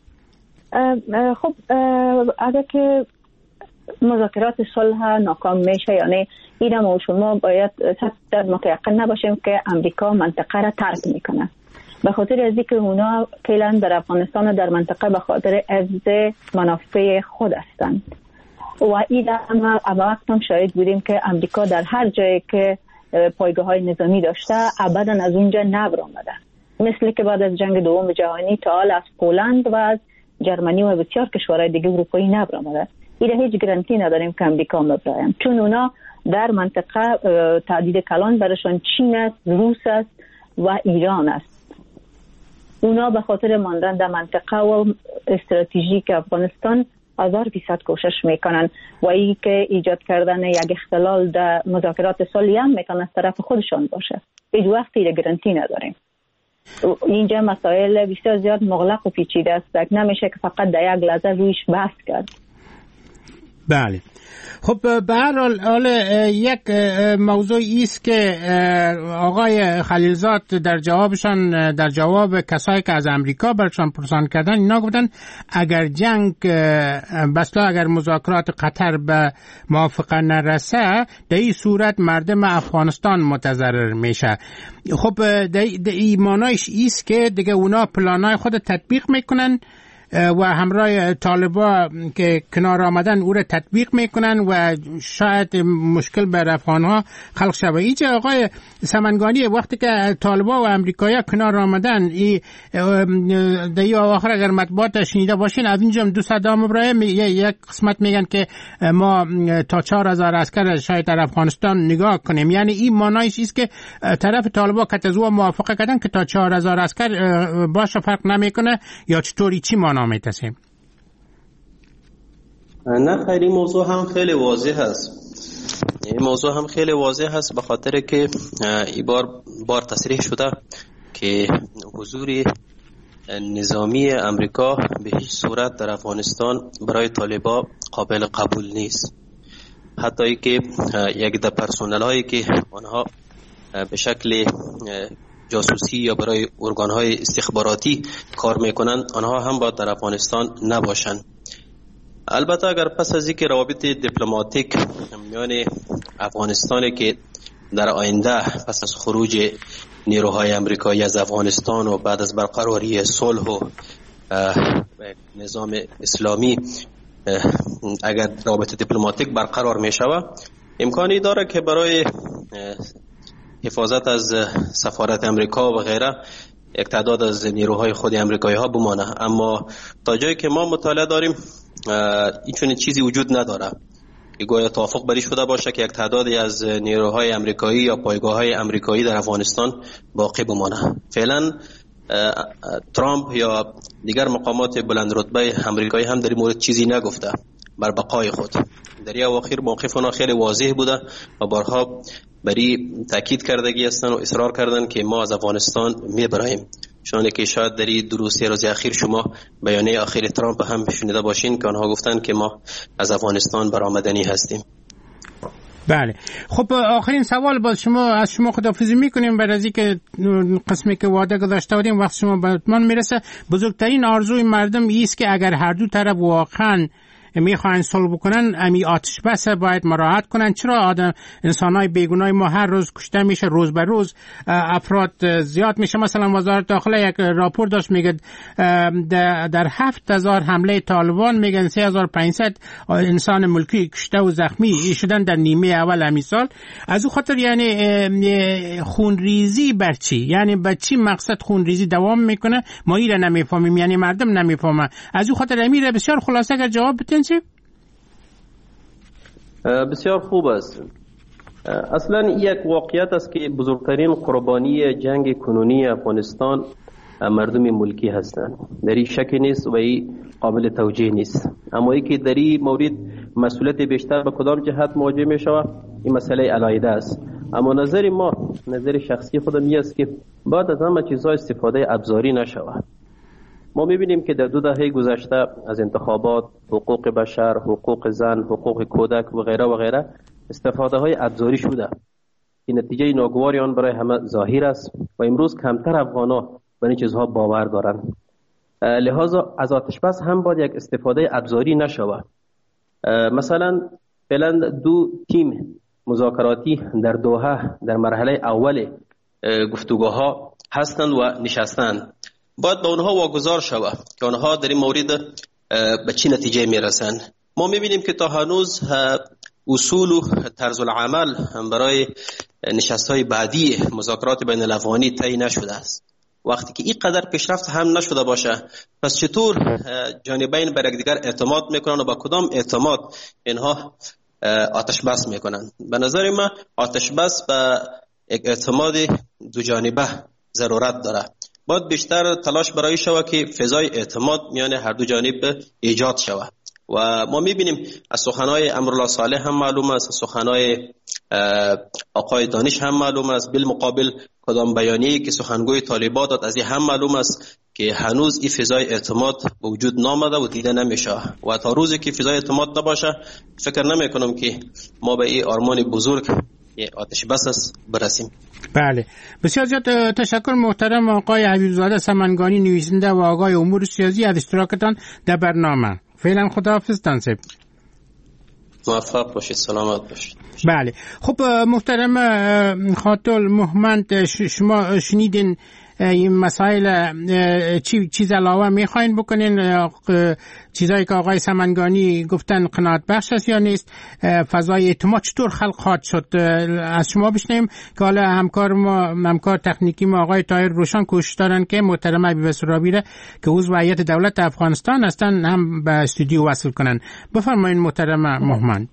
خب اگر که مذاکرات صلح ناکام میشه، یعنی این ما شما باید متيقن نباشیم که امریکا منطقه را ترک میکنه، به خاطر از اینکه اونا فعلا در افغانستان و در منطقه به خاطر حفظ منافع خود هستند و این هم وقت هم شاهد بودیم که امریکا در هر جایی که پایگاه‌های نظامی داشته ابدا از اونجا نبرآمده، مثل که بعد از جنگ دوم جهانی تا حال از پولند و از جرمنی و بسیار کشورهای دیگه اروپایی نبرآمده. این هیچ گارانتی نداریم که امریکا مبرایم، چون اونا در منطقه تهدید کلان برشان چین است، روس است و ایران است. اونا به خاطر ماندن در منطقه و استراتژیک افغانستان 1000% کوشش میکنن و ای که ایجاد کردن یک اختلال در مذاکرات صلح هم میتونه از طرف خودشان باشه. هیچ وقت این گارانتی نداریم. اینجا مسائل بسیار زیاد مغلق و پیچیده است، نمیشه که فقط در یک لحظه رویش بحث کرد. بله. خب به هر حال یک موضوع است که آقای خلیلزاد در جوابشان، در جواب کسایی که از امریکا برشان پرسان کردن، اینا گفتن اگر جنگ بسلا اگر مذاکرات قطر به موافقه نرسه در این صورت مردم افغانستان متضرر میشه. خب این معنیش است که دیگه اونا پلانای خود تطبیق میکنن و همراه طالبا که کنار آمدن او را تطبیق میکنن و شاید مشکل بر افغانها خلق شود. اینجا آقای سمنگانی وقتی که طالبا و امریکایی‌ها کنار آمدن، در آخر اگر مطبوعات شنیده باشین از اینجا دو صدام ابراهیم یک قسمت میگن که ما تا 4000 عسکر شاید در افغانستان نگاه کنیم، یعنی این معنیش است که طرف طالبا کتزو موافقه کردن که تا 4000 عسکر باشه فرق نمیکنه، یا چطوری چی نامه تسیم؟ نه خیلی این موضوع هم خیلی واضح هست. به خاطر که این بار تصریح شده که حضور نظامی امریکا به هیچ صورت در افغانستان برای طالبا قابل قبول نیست. حتی ای که یک در پرسنل هایی که آنها به شکل جاسوسی یا برای ارگان‌های استخباراتی کار میکنن، آنها هم باید در افغانستان نباشن. البته اگر پس از اینکه روابط دیپلماتیک میان افغانستان که در آینده پس از خروج نیروهای امریکایی از افغانستان و بعد از برقراری صلح و نظام اسلامی اگر روابط دیپلماتیک برقرار میشود، امکانی داره که برای حفاظت از سفارت امریکا و غیره یک تعداد از نیروهای خود امریکایی ها بمانه. اما تا جایی که ما مطالعه داریم این چنین چیزی وجود نداره که گویا توافق بری شده باشه که یک تعدادی از نیروهای امریکایی یا پایگاه های امریکایی در افغانستان باقی بمانه. فعلا ترامپ یا دیگر مقامات بلند رتبه امریکایی هم در این مورد چیزی نگفته بر بقای خود. در این اواخر موقف اونا خیلی واضح بوده و بارها بری تاکید کردگی هستن و اصرار کردن که ما از افغانستان میبراییم. چون که شاید در این 2-3 روز اخیر شما بیانیه اخیر ترامپ هم شنیده باشین که آنها گفتن که ما از افغانستان برآمدنی هستیم. بله. خب آخرین سوال باز از شما خداحافظی میکنیم بعد از اینکه قسمی که وعده گذاشته بودیم وقت شما به اتمام میرسه. بزرگترین آرزوی مردم است که اگر هر دو طرف واقعا میخواین صلح بکنن امی آتش بس باید مراعات کنن. چرا انسانای بیگناه ما هر روز کشته میشه، روز به روز افراد زیاد میشه؟ مثلا وزارت داخله یک راپور داشت میگه در 7000 حمله طالبان میگن 3500 انسان ملکی کشته و زخمی شدن در نیمه اول همین سال. از او خاطر یعنی خونریزی بر چی؟ یعنی به چی مقصد خونریزی دوام میکنه؟ ما ایره نمیفهمیم، یعنی مردم نمیفهمه. از او خاطر امیر بسیار خلاصه اگر جواب بتین. بسیار خوب است. اصلا یک واقعیت است که بزرگترین قربانی جنگ کنونی افغانستان مردم ملکی هستند، در این شکی نیست و این قابل توجیه نیست. اما ای که در این مورد مسئولیت بیشتر به کدام جهت مواجه می شود این مسئله علیحده است. اما نظر ما، نظر شخصی خودم این است که بعد از همه چیزها استفاده ابزاری نشود. ما می‌بینیم که در 2 دهه گذشته از انتخابات، حقوق بشر، حقوق زن، حقوق کودک و غیره و غیره استفاده‌های ابزاری شده. این نتیجه ناگواری آن برای همه ظاهر است و امروز کمتر افغان‌ها به این چیزها باور دارند. لذا از آتش بس هم باید یک استفاده ابزاری نشود. مثلا فعلا 2 تیم مذاکراتی در دوحه در مرحله اول گفتگوها هستند و نشستند. باید به اونها واگذار شود که اونها در این مورد به چه نتیجه میرسند. ما میبینیم که تا هنوز اصول و طرز العمل برای نشست‌های بعدی مذاکرات بین الافغانی طی نشده است. وقتی که این قدر پیشرفت هم نشده باشه، پس چطور جانبین بر یکدیگر اعتماد میکنن و با کدام اعتماد اینها آتش بس میکنن؟ به نظر من آتش بس به یک اعتماد دو جانبه ضرورت داره. باید بیشتر تلاش برای شود که فضای اعتماد میان هر دو جانب ایجاد شود. و ما میبینیم از سخنهای امرالله صالح هم معلوم است، از سخنهای آقای دانش هم معلوم است، بالمقابل کدام بیانیه‌ای که سخنگوی طالبان داد از این هم معلوم است که هنوز این فضای اعتماد به وجود نامده و دیده نمیشه و تا روزی که فضای اعتماد نباشه فکر نمیکنم که ما به این آرمان بزرگ آتش بس برسیم. بله، بسیار زیاد تشکر محترم آقای حبیبزاده سمنگانی، نویسنده و آقای امور سیاسی از اشتراکتان در برنامه. فعلا خداحافظ تنصیب. موفق باشید، سلامت باشید. بله، خب محترم خاطر محمد، شما شنیدین این مسائل چیز علاوه میخواین بکنین؟ چیزایی که آقای سمنگانی گفتن قناعت بخش است یا نیست؟ فضای اعتماد چطور خلق خواهد شد؟ از شما بشنیم که حالا همکار تکنیکی ما آقای طاهر روشن کوشش دارن که محترم حبیب سرابی را که عضو هیئت دولت افغانستان هستن هم به استودیو وصل کنن. بفرمایید محترم محمد.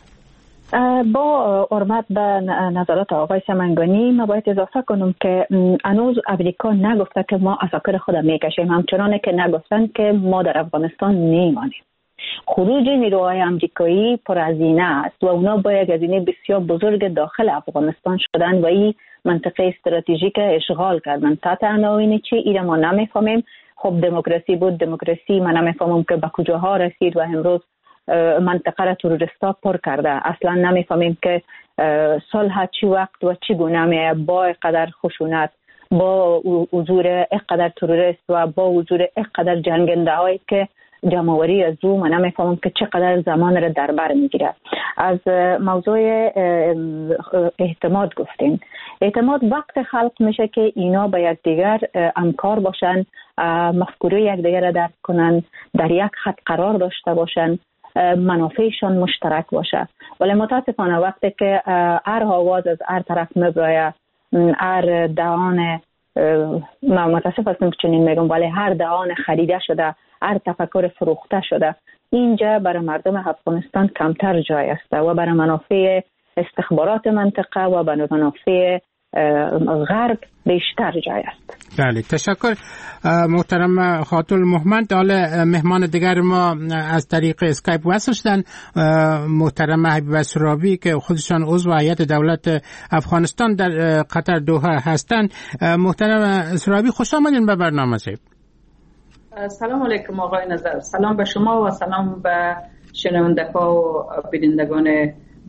با حرمت به نظرات آقای سمنگانی ما باید اضافه کنم که هنوز امریکا نگفته که ما عساکر خود میکشیم، همچنانه که نگفتن که ما در افغانستان نیمانیم. خروج نیروهای امریکایی پرهزینه است و اونا با یک هزینه بسیار بزرگ داخل افغانستان شدن و این منطقه استراتژیک اشغال کردن. تحت عناوین چی؟ ایره ما نمیفهمیم. خب دموکراسی بود، دموکراسی من نمیفهمم که به کجاها رسید و امروز منطقه را تروریستا پر کرده. اصلا نمیفهمیم که صلح چی وقت و چی گونه میه با قدر خشونت، با حضور اقدر تروریست و با حضور اقدر جنگنده هایی که جمعوری از او من نمیفهمم که چقدر زمان را در بر میگیره. از موضوع اعتماد گفتین. اعتماد وقت خلق میشه که اینا با یکدیگر همکار باشن، مفکوره یکدیگر را درک کنن، در یک خط قرار داشته باشن، منافعشان مشترک باشه. ولی متاسفانه وقتی که هر آواز از هر طرف میبراید، هر دهان، من متاسف هستم که چنین میگم، ولی هر دهان خریده شده، هر تفکر فروخته شده، اینجا برای مردم افغانستان کمتر جای است و برای منافع استخبارات منطقه و برای منافع غرب بیشتر جای است. بله، تشکر محترم خاطر محمد. حالا مهمان دیگر ما از طریق اسکایپ وصل شدن، محترم حبیب سرابی که خودشان عضو هیئت دولت افغانستان در قطر دوحه هستند. محترم سرابی، خوش آمدین به برنامه. سلام علیکم آقای نظر. سلام به شما و سلام به شنوندگان و بینندگان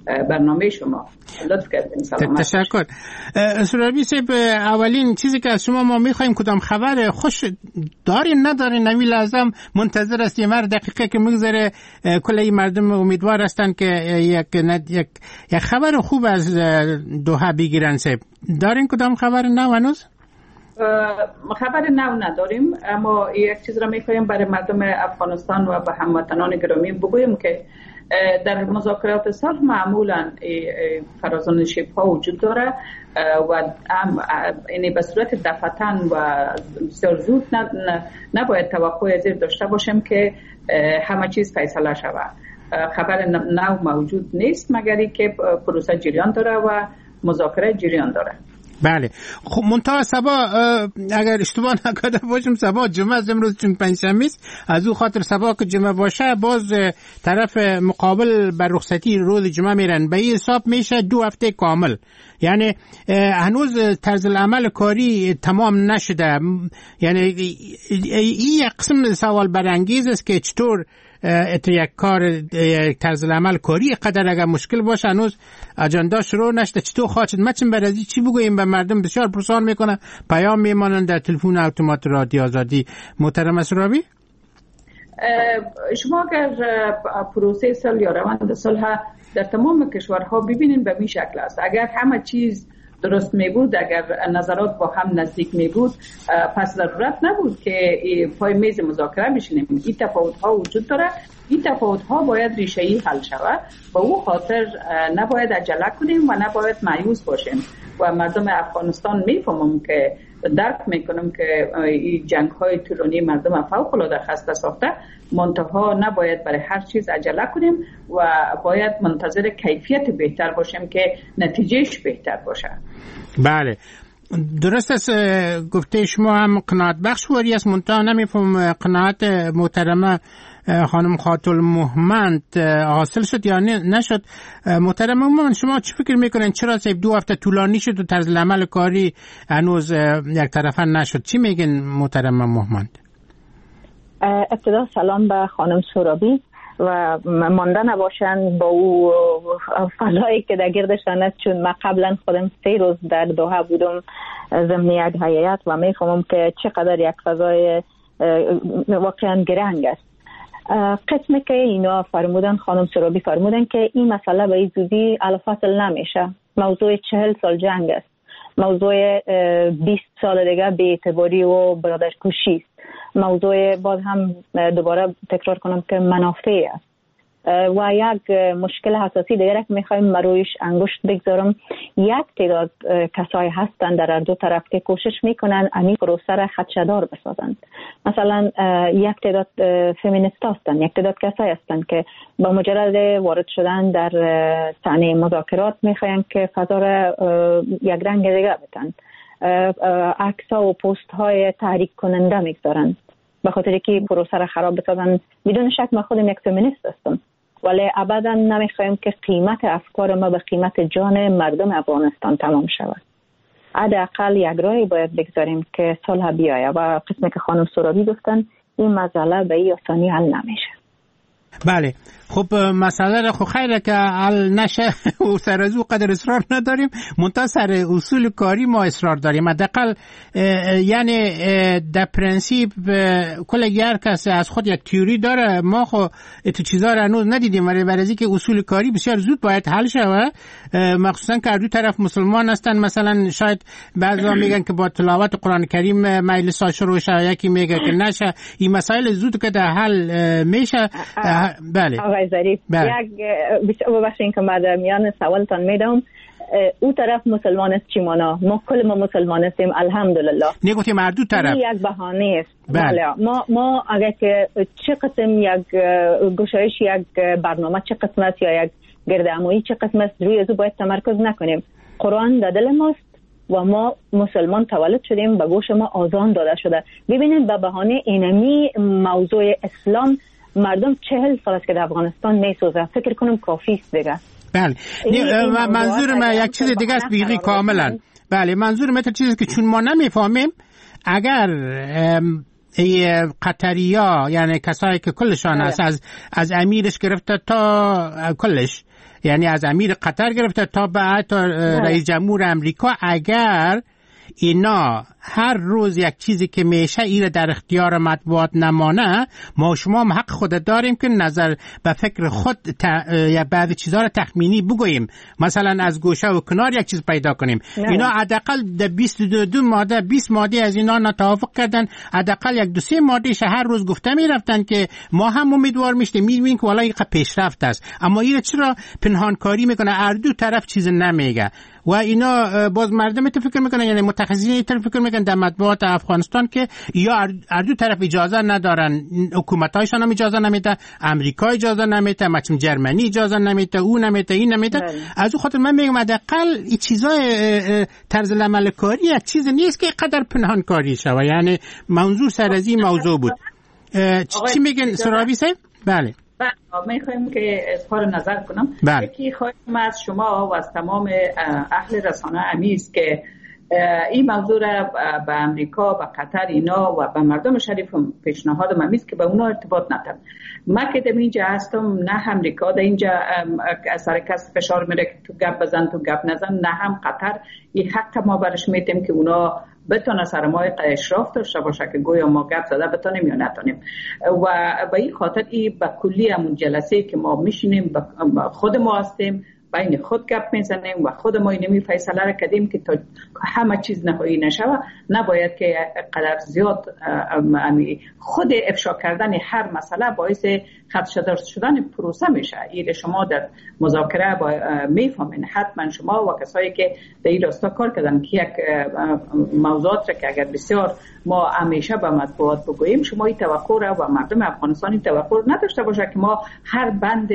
برنامه شما. لطف کردین. سلامت. تشکر. سرابی صاحب، اولین چیزی که از شما ما میخوایم کدام خبر خوش دارین ندارین نمی لازم منتظر هستیم هر دقیقه که میگذره کلی مردم امیدوار هستن که یک خبر خوب از دوحه بگیرن. صاحب دارین کدام خبر نو هنوز؟ خبر نو نداریم، اما یک چیز را میخوایم برای مردم افغانستان و به هموطنان گرامی بگویم که در مذاکرات صلح معمولا فرازان شبه‌ها وجود داره و یعنی به صورت دفعتاً و بسیار زود نباید توقع زیر داشته باشیم که همه چیز فیصله شود. خبر نو موجود نیست مگری که پروسه جریان داره و مذاکره جریان داره. بله. خب منتها سبا اگر اشتباه نکرده باشم سبا جمعه از امروز چون پنجشنبه است، از او خاطر سبا که جمعه باشه باز طرف مقابل بر رخصتی روز جمعه میرن، به این حساب میشه 2 هفته کامل. یعنی هنوز طرز العمل کاری تمام نشده. یعنی این یک قسم سوال برانگیز است که چطور یک کار طرز العمل کاری قدر اگر مشکل باشه هنوز اجندا شروع نشده چطور خواهد مچن برازی چی بگوییم به مردم بسیار پرسان میکنن، پیام میمانن در تلفن اتومات رادیو آزادی. محترم اسرابی، شما اگر پروسه صلح یا روند صلح در تمام کشورها ببینین به این شکل است. اگر همه چیز درست می بود، اگر نظرات با هم نزدیک می بود، پس ضرورت نبود که پای میز مذاکره بشینیم. این تفاوت ها وجود داره، این تفاوت ها باید ریشه‌ای حل شود. به او خاطر نباید عجله کنیم و نباید مایوس باشیم و مردم افغانستان میفهمم که درک میکنم که این جنگ های طولانی مردم فوق العاده خسته ساخته، منتها نباید برای هر چیز عجله کنیم و باید منتظر کیفیت بهتر باشیم که نتیجهش بهتر باشه. بله درست است. گفته شما هم قناعت بخش واری است، منتها نمیفهم قناعت محترمه خانم خاتل محمد حاصل شد یا نشد. محترم محمد، شما چی فکر میکنین چرا 2 هفته طولانی شد و طرز العمل کاری هنوز یک طرفه نشد؟ چی میگن محترم محمد؟ ابتدا سلام به خانم سرابی و مانده نباشن با او فضایی که در گردشان است، چون من قبلا خودم 3 روز در دوحه بودم ضمن یک هیئت و میفهمم که چقدر یک فضای واقعا گرنگ است. قسمی که اینا فرمودن، خانم سرابی فرمودن که این مسئله به این زودی الفصل نمیشه. موضوع 40 سال جنگ است، موضوع 20 سال دیگه بی اعتباری و برادرکشی است، موضوع باز هم دوباره تکرار کنم که منافع است و یک مشکل حساسی دیگر که میخوایم رویش انگشت بگذارم. یک تعداد کسای هستند در هر دو طرف که کوشش میکنن این پروسه را خدشه‌دار بسازند. مثلا یک تعداد فمینیست هستند، یک تعداد کسای هستند که با مجرد وارد شدن در صحنه مذاکرات میخواین که فضا را یک رنگ دیگه بدن، عکس‌ها و پست‌های تحریک کننده میگذارند به خاطر که پروسه را خراب بسازن. بدون شک ما خودم یک فمینیست هستم، ولی ابدا نمیخوایم که قیمت افکار ما به قیمت جان مردم افغانستان تمام شود. حداقل یک راهی باید بگذاریم که صلح بیاید و قسمی که خانم سرابی گفتن این مسئله به این آسانی حل نمیشه. بله خب مسئله را خب خیره که حل نشه و سر از او قدر اصرار نداریم، منتها سر اصول کاری ما اصرار داریم. حداقل یعنی در پرنسیپ کل هر کس از خود یک تئوری داره، ما خب تو چیزا را هنوز ندیدیم، ولی برای اینکه اصول کاری بسیار زود باید حل شود، مخصوصا که دو طرف مسلمان هستن. مثلا شاید بعضا میگن که با تلاوت قرآن کریم مجلس شروع شه، یکی میگه که نشه. این مسائل زود که در حل میشه. بله آقای ظریف، یک ببخشید که بعد میان سوالتان میدم، او طرف مسلمان است چی مانا؟ ما کل ما مسلمان هستیم الحمدلله. نگفتیم هر دو طرف. یک بهانه است. بله. ما اگر که چه قسم یک گشایش یک برنامه چه قسم است یا یک گردهمایی چه قسم است روی از او باید تمرکز نکنیم. قرآن در دل ماست و ما مسلمان تولد شدیم، به گوش ما آذان داده شده. ببینید به بهانه اینمی موضوع اسلام مردم 40 سال است که در افغانستان میسوزه، فکر کنم کافی است دیگه. بله منظور من یک چیز دیگه است بیغی کاملا. بله منظور من چیزی که چون ما نمیفهمیم، اگر قطریا یعنی کسایی که کلشان هست از امیرش گرفته تا کلش، یعنی از امیر قطر گرفته تا بعد تا رئیس جمهور امریکا، اگر اینا هر روز یک چیزی که میشه ایره در اختیار مطبوعات نمانه، ما شما هم حق خود داریم که نظر به فکر خود یا بعض چیزها رو تخمینی بگوییم، مثلا از گوشه و کنار یک چیز پیدا کنیم. اینا حداقل 22 ماده 20 ماده از اینا نتوافق کردن، حداقل یک 2-3 ماده هر روز گفته میرفتن که ما هم امیدوار میشیم، میبینیم که والله پیشرفت است، اما اینا چرا پنهانکاری میکنه، هر دو طرف چیز نمیگه و اینا باز مردم فکر میکنن، یعنی متخصصین فکر میکنن در مطبوعات افغانستان که یا هر دو طرف اجازه ندارن، حکومتایشان هم اجازه نمیده، امریکا اجازه نمیده، مثلا جرمنی اجازه نمیده، اون نمیده، این نمیده. از اون خاطر من میگم حداقل این چیزای طرز العمل کاری یک چیز نیست که قدر پنهان کاری شوه. یعنی منظور سر از این موضوع بود. چی میگن سرابی صاحب؟ بله میخوایم که اظهار نظر کنم. یکی خواهیم از شما و از تمام اهل رسانه امیست که این موضوع را به امریکا، به قطر اینا و به مردم شریف پیشنهاد امیست که به اونا ارتباط ندارم. من که در اینجا هستم، نه امریکا در اینجا سر کس فشار میره که تو گپ بزن تو گپ نزن، نه هم قطر. این حق ما برش میتیم که اونا بتونه سرمایه اشراف داشته باشه که گویا ما گپ زده بتونیم یا نتونیم. و به این خاطر این به کلی همون جلسه که ما میشینیم خود ما هستیم، بین خود گپ میزنیم و خود ما اینمی فیصله را کردیم که تا همه چیز نهایی نشوه، نباید که قدر زیاد خود افشا کردن هر مسئله باعث خدشه شدن پروسه میشه. این شما در مذاکره میفهمین حتما شما و کسایی که در این راستا کار کردن که یک موضوعات را که اگر بسیار ما همیشه به مطبوعات بگوییم، شما این توقع را و مردم افغانستان این توقع نداشته باشه که ما هر بند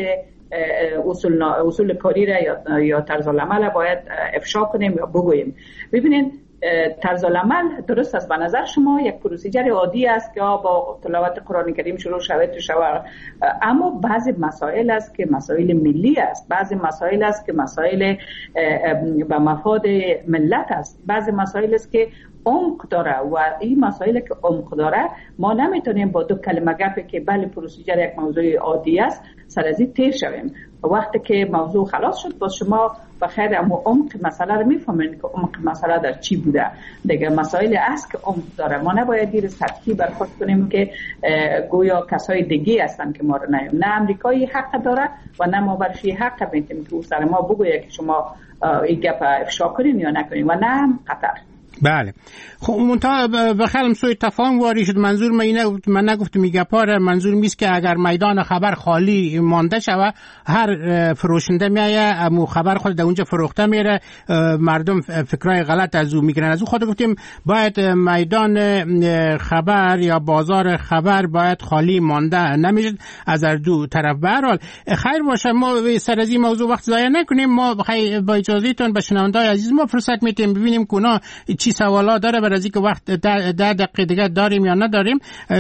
اصول کاری را یا طرز العمل باید افشا کنیم یا بگوییم. ببینید طرز العمل درست است، به نظر شما یک پروسیجر عادی است که با تلاوت قرآن کریم شروع شود، اما بعضی مسائل است که مسائل ملی است، بعضی مسائل است که مسائل به مفاد ملت است، بعضی مسائل است که عمق داره و این مسائل که عمق داره ما نمیتونیم با دو کلمه گپی که بله پروسیجر یک موضوع عادی است سر از این تیر شویم. وقتی که موضوع خلاص شد باز شما بخیر اما عمق مسئله رو میفهمین که عمق مسئله در چی بوده. دیگه مسائل است که عمق داره، ما نباید دیر سطحی برخورد کنیم که گویا کسای دیگه هستن که ما رو نیم. نه امریکایی حق داره و نه ما برشی حق میتیم که او سر ما بگویه که شما این گپ افشا کنین یا نکنین و نه قطر. بله خب منتها بخیرم سوی تفاهم واری شد. منظور من نگفتم میگه پاره، منظور میست که اگر میدان خبر خالی مانده شوه هر فروشنده میایه امو خبر خود در اونجا فروخته میره، مردم فکرای غلط از او میگیرن. از او خود گفتیم باید میدان خبر یا بازار خبر باید خالی مانده نمیشه از هر دو طرف. به هر حال خیر باشه، ما سر از این موضوع وقت ضایع نکنیم. ما با اجازهتون به شنونده‌های عزیز ما فرصت میدیم ببینیم که اونا چی سوالا داره، برای اینکه وقت 10 دقیقه دیگه داریم یا نداریم.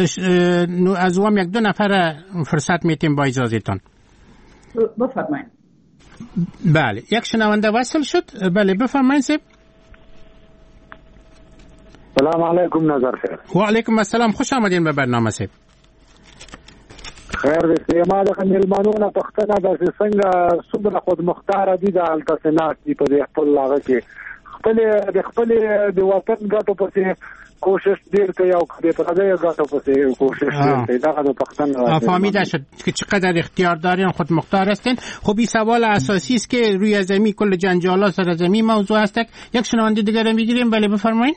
از اوام 1-2 نفر فرصت میتیم با اجازهتون. بفرمایید. بله یک شنونده وصل شد. بله بفرمایید صاحب. سلام علیکم نظر خیر. و علیکم السلام، خوش آمدین به برنامه صاحب. خیر دې ما د ملمنونو پښتنه د څنګه څومره خود مختار دي د التسنات دی په خپل لاغه کې خپل د وطن ګټو پسې کوشش ډیر کوي او د پردیو ګټو پسې کوشش کوي. دا د پښتنه فهمیده شد که چقدر اختیار دارین، خود مختار هستین. خب این سوال اساسی است که روی زمین کل جنجالات سر زمین موضوع است. یک شنونده دیگر رو میگیریم. بله بفرمایید.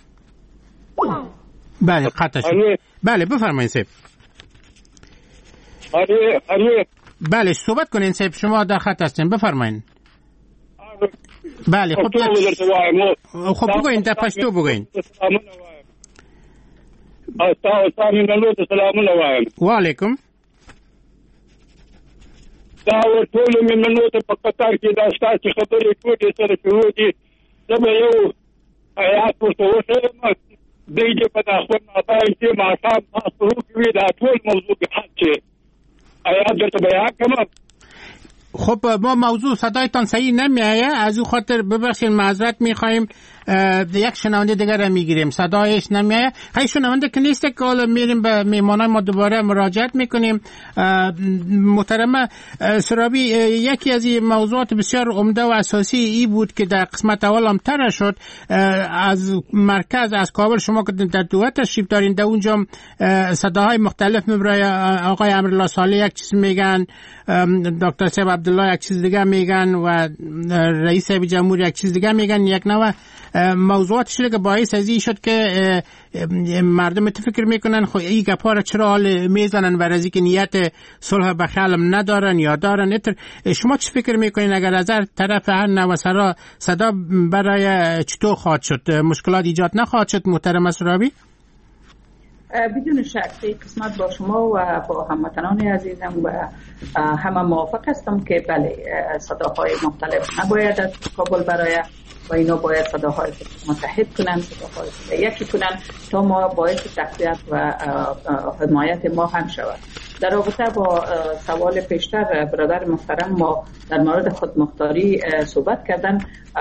بله قطع شد. بله بفرمایید صاحب. بله صحبت کنین صاحب، شما در خط هستین، بفرمایید. بله خب بگوین در پشتو بگوین. و علیکم. دا ټول ملمنو ته په قطر کې دا ستاسو خبرې کوټې سره شروع دي. دا به یو آیات ورته وښیم دوی دې په خپل مابین کې ماښام شروع کوي. دا ټول موضوع کې حق چې آیات درته بیان کوم. خب ما موضوع صدایتان صحیح نمیایه، از او خاطر ببخشید معذرت میخوایم. یک شنونده دیگر را میگیریم، صدایش نمیایه. خیلی شنونده که نیست که حالا میریم به میهمانای ما دوباره مراجعت میکنیم. محترم سرابی، یکی از این موضوعات بسیار عمده و اساسی ای بود که در قسمت اول هم طرح شد. از مرکز، از کابل شما که در دوحه تشریف دارین، در اونجا صداهای مختلف میبره. آقای امرالله صالح یک چیز میگن، دکتر صاحب عبدالله یک چیز دیگه میگن و رئیس صاحب جمهور یک چیز دیگه میگن. یک نوع موضوعات شده که باعث از این شد که مردم فکر میکنن خب این گپا را چرا حال میزنن و از اینکه نیت صلح بخلم ندارن یا دارن. شما چی فکر میکنین اگر از هر طرف هر نوع صدا برای چطور خواهد شد؟ مشکلات ایجاد نخواهد شد محترم سرابی؟ بدون شک قسمت با شما و با هموطنان عزیزم و همه موافق هستم که بله صداهای مختلف نباید از کابل برای و اینا باید صداهای متحد کنن، صداهای یکی کنن تا ما باعث تقویت و حمایت ما هم شود. در رابطه با سوال پیشتر برادر محترم، ما در مورد خودمختاری صحبت کردن.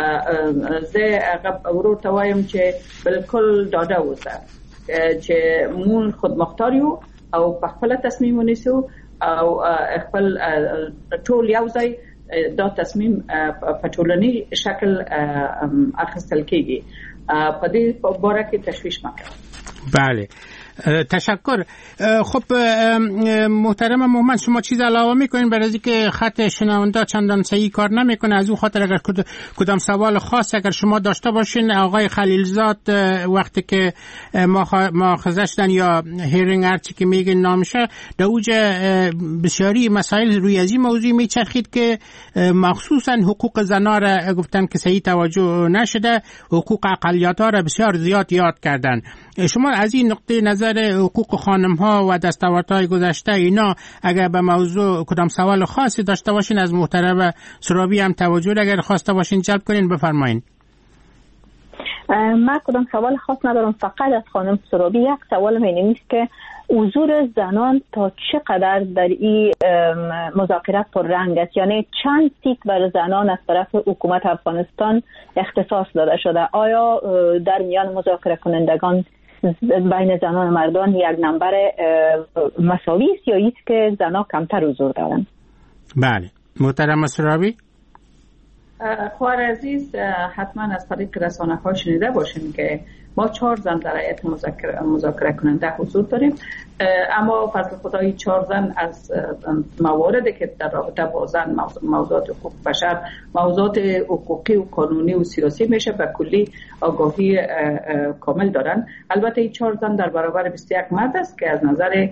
زه ورور توایم که بالکل داده وزه چې مون خودمختاریو او په خپل تصمیم ونیسو او خپل ټول یو ځای دا تصمیم په ټولنی شکل اخیستل کیږي. په دې باره کې تشویش مکه. بله تشکر. خب محترم محمد، شما چیز علاوه میکنین برای اینکه خط شنونده چندان صحیح کار نمیکنه؟ از اون خاطر اگر کدام سوال خاص اگر شما داشته باشین. آقای خلیلزاد وقتی که مؤاخذه شدن یا هیرینگ هرچی که میگن نامشه، در اوج بسیاری مسائل روی از این موضوع میچرخید که مخصوصا حقوق زنا را گفتن که صحیح توجه نشده، حقوق اقلیت ها را بسیار زیاد یاد کردن. شما از این نقطه نظر حقوق خانم ها و دستاوردهای گذشته اینا اگر به موضوع کدام سوال خاصی داشته باشین از محترم سرابی هم توجه اگر خواسته باشین جلب کنین بفرمایین. من کدام سوال خاص ندارم، فقط از خانم سرابی یک سوال اینه که حضور زنان تا چقدر در این مذاکرات پررنگ است، یعنی چند سیت برای زنان از طرف حکومت افغانستان اختصاص داده شده؟ آیا در میان مذاکره کنندگان بین زنان و مردان یک نمبر مساوی است یا ایست که زنان کمتر حضور دارند؟ بله محترم سرابی. خواهر عزیز، حتما از طریق رسانه ها شنیده باشین که ما 4 زن در هیئت مذاکره کننده حضور داریم، اما فضل خدای 4 زن از مواردی که در رابطه با زن موضوعات حقوق بشر، موضوعات حقوقی و قانونی و سیاسی میشه به کلی آگاهی کامل دارن. البته 4 زن در برابر 21 مرد است که از نظر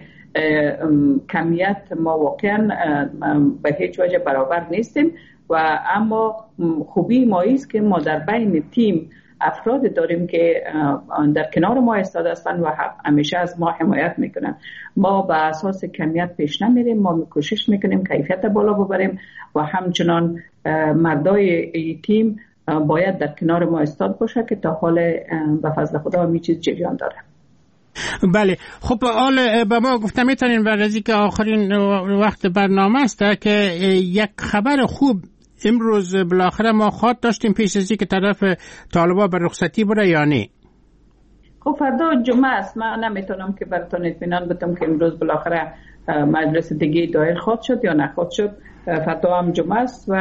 کمیت ما واقعا به هیچ وجه برابر نیستیم و اما خوبی ما است که ما در بین تیم افراد داریم که در کنار ما ایستاده هستند و همیشه از ما حمایت میکنن. ما به اساس کمیت پیش نمیریم، ما کوشش میکنیم کیفیت بالا ببریم و همچنان مردای این تیم باید در کنار ما ایستاد باشه که تا حال به فضل خدا همین چیز جریان داره. بله خب حال به ما گفته میتونین برای که آخرین وقت برنامه است که یک خبر خوب امروز بالاخره ما خواد داشتیم پیش از که طرف طالبا به رخصتی بره یا نه؟ خب فردا جمعه است، من نمیتونم که براتون اطمینان بدم که امروز بالاخره مجلس دیگه دایر خواهد شد یا نخواهد شد. فردا هم جمعه است و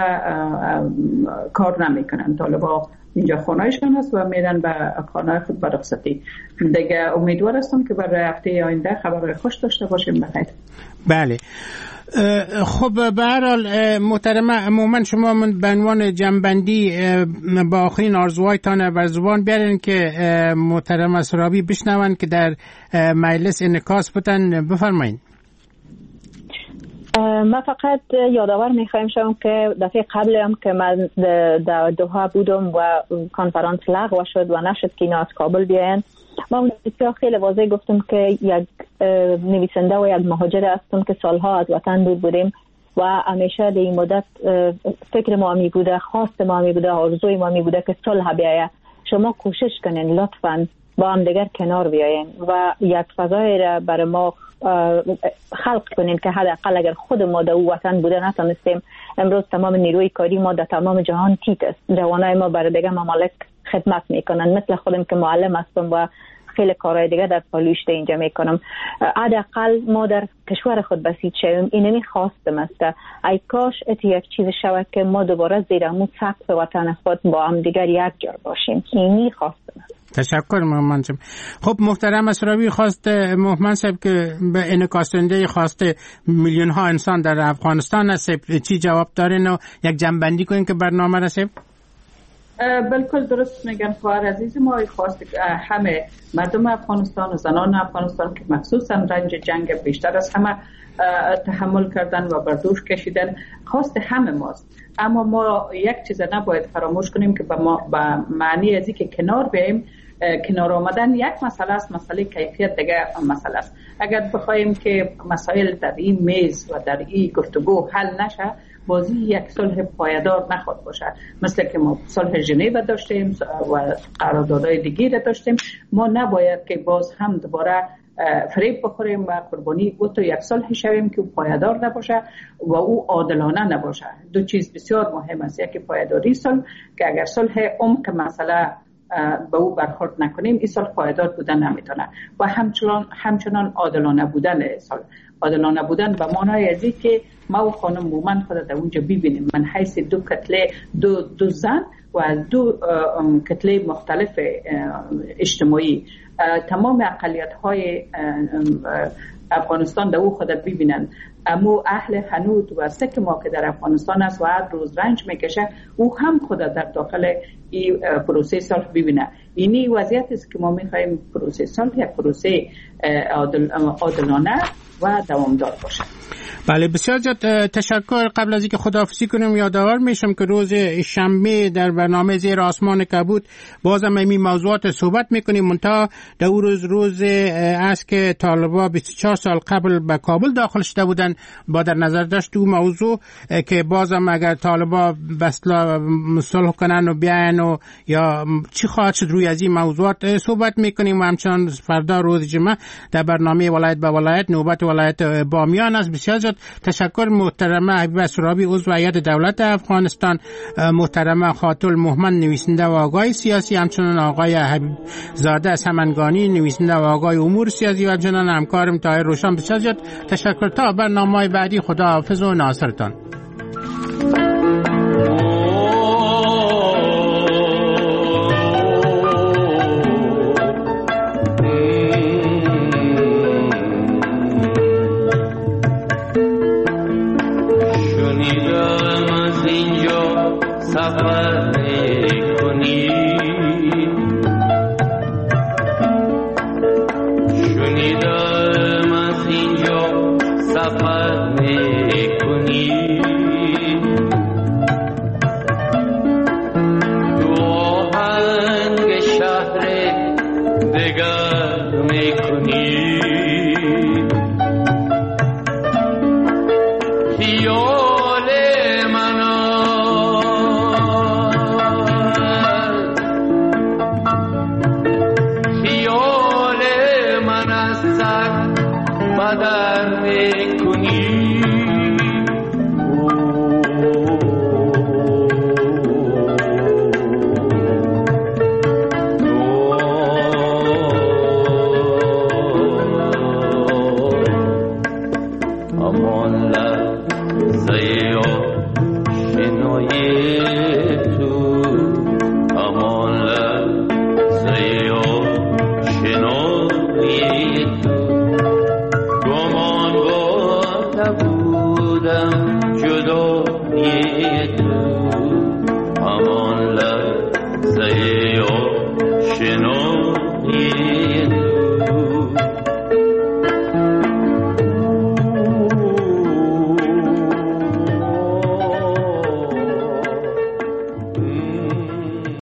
کار نمیکنن طالبا، اینجا خانه‌شان است و میرن به خانه خود به رخصتی. دیگه امیدوار هستم که برای هفته آینده خبر خوش داشته باشیم. بخیر. بله خب به هر حال محترم عموما شما من به عنوان جنبندی با آخرین آرزوهایتان بر زبان بیارین که محترم سرابی بشنون که در مجلس انعکاس بدن. بفرمایید. من فقط یادآور میخوایم شدم که دفعه قبل هم که من در دوحه بودم و کنفرانس لغو شد و نشد که اینا از کابل بیاین، ما بسیار خیلی واضح گفتم که یک نویسنده و یک مهاجر هستم که سالها از وطن دور بودیم و همیشه در این مدت فکر ما می بوده، خواست ما می بوده، آرزوی ما می بوده که صلح بیاید. شما کوشش کنین لطفاً با هم دیگر کنار بیاین و یک فضای را برای ما خلق کنیم که حداقل اگر خود ما در وطن بوده نتونستیم، امروز تمام نیروی کاری ما در تمام جهان تیت است. جوانای ما برای دیگه ممالک خدمت میکنن، مثل خودم که معلم هستم و خیلی کارهای دیگه در پالوشته اینجا میکنم. حداقل ما در کشور خود بسیط شویم، اینمی خواستم است. ای کاش یک چیز شود که ما دوباره زیر همون سقف وطن خود با هم دیگر یک جا باشیم. اینی خواستم است. تشکر مهمان صاحب. خب محترم اسرابی، خواست مهمان صاحب که به انعکاسنده خواست میلیون ها انسان در افغانستان است، چی جواب دارین و یک جنبندی کنین که برنامه رسید؟ بالکل درست میگن خواهر عزیز. ما خواست همه مردم افغانستان و زنان افغانستان که مخصوصا رنج جنگ بیشتر از همه تحمل کردن و برداشت کشیدن، خواست همه ماست. اما ما یک چیز نباید فراموش کنیم که با معنی از اینکه کنار بیاییم، کنار آمدن یک مسئله است، مسئله کیفیت دیگه مسئله است. اگر بخوایم که مسائل در این میز و در این گفتگو حل نشه، بازی یک صلح پایدار نخواهد باشه. مثل که ما صلح ژنو داشتیم و قراردادهای دیگه داشتیم، ما نباید که باز هم دوباره فریب بخوریم و قربانی او تو یک صلح شویم که پایدار نباشه و او عادلانه نباشه. دو چیز بسیار مهم است، یکی پایداری صلح که اگر صلح عمق مسئله به او برخورد نکنیم، این صلح پایدار بودن نمیتونه. و همچنان عادلانه بودن صلح. عادلانه بودن به معنای ازی که ما و خانم مومن خود در اونجا ببینیم، من حیث دو کتله دو زن و دو کتله مختلف اجتماعی، تمام اقلیت های افغانستان در او خود ببینن. امو اهل حنود و سک ما که در افغانستان است و هر روز رنج میکشه، او هم خود در داخل این پروسه صلح ببینه. اینی وضعیت است که ما میخوایم پروسه صلح یک پروسه عادلانه و دوامدار باشه. بله، بسیار زیاد تشکر. قبل از اینکه خداحافظی کنم یادآور میشم که روز شنبه در برنامه زیر آسمان کبود بازم این موضوعات صحبت میکنیم. منتها در اون روز است که طالبان 24 سال قبل به کابل داخل شده بودن، با در نظر داشت اون موضوع که بازم اگر طالبان بسلا صلح کنن و بیاین و یا چی خواهد شد، روی از این موضوعات صحبت میکنیم. و همچنان فردا روز جمعه در برنامه ولایت به ولایت نوبت ولایت بامیان است. بسیار زیاد تشکر محترمه حبیبه اسرابی عضو هیئت دولت افغانستان، محترمه خاطر مهمن نویسنده و آگاه سیاسی، همچنان آقای حبیب زاده سمنگانی نویسنده و آگاه امور سیاسی و همچنان همکارم طاهر روشن. بسیار زیاد تشکر. تا برنامه بعدی خداحافظ و ناصرتان. دگر میکنی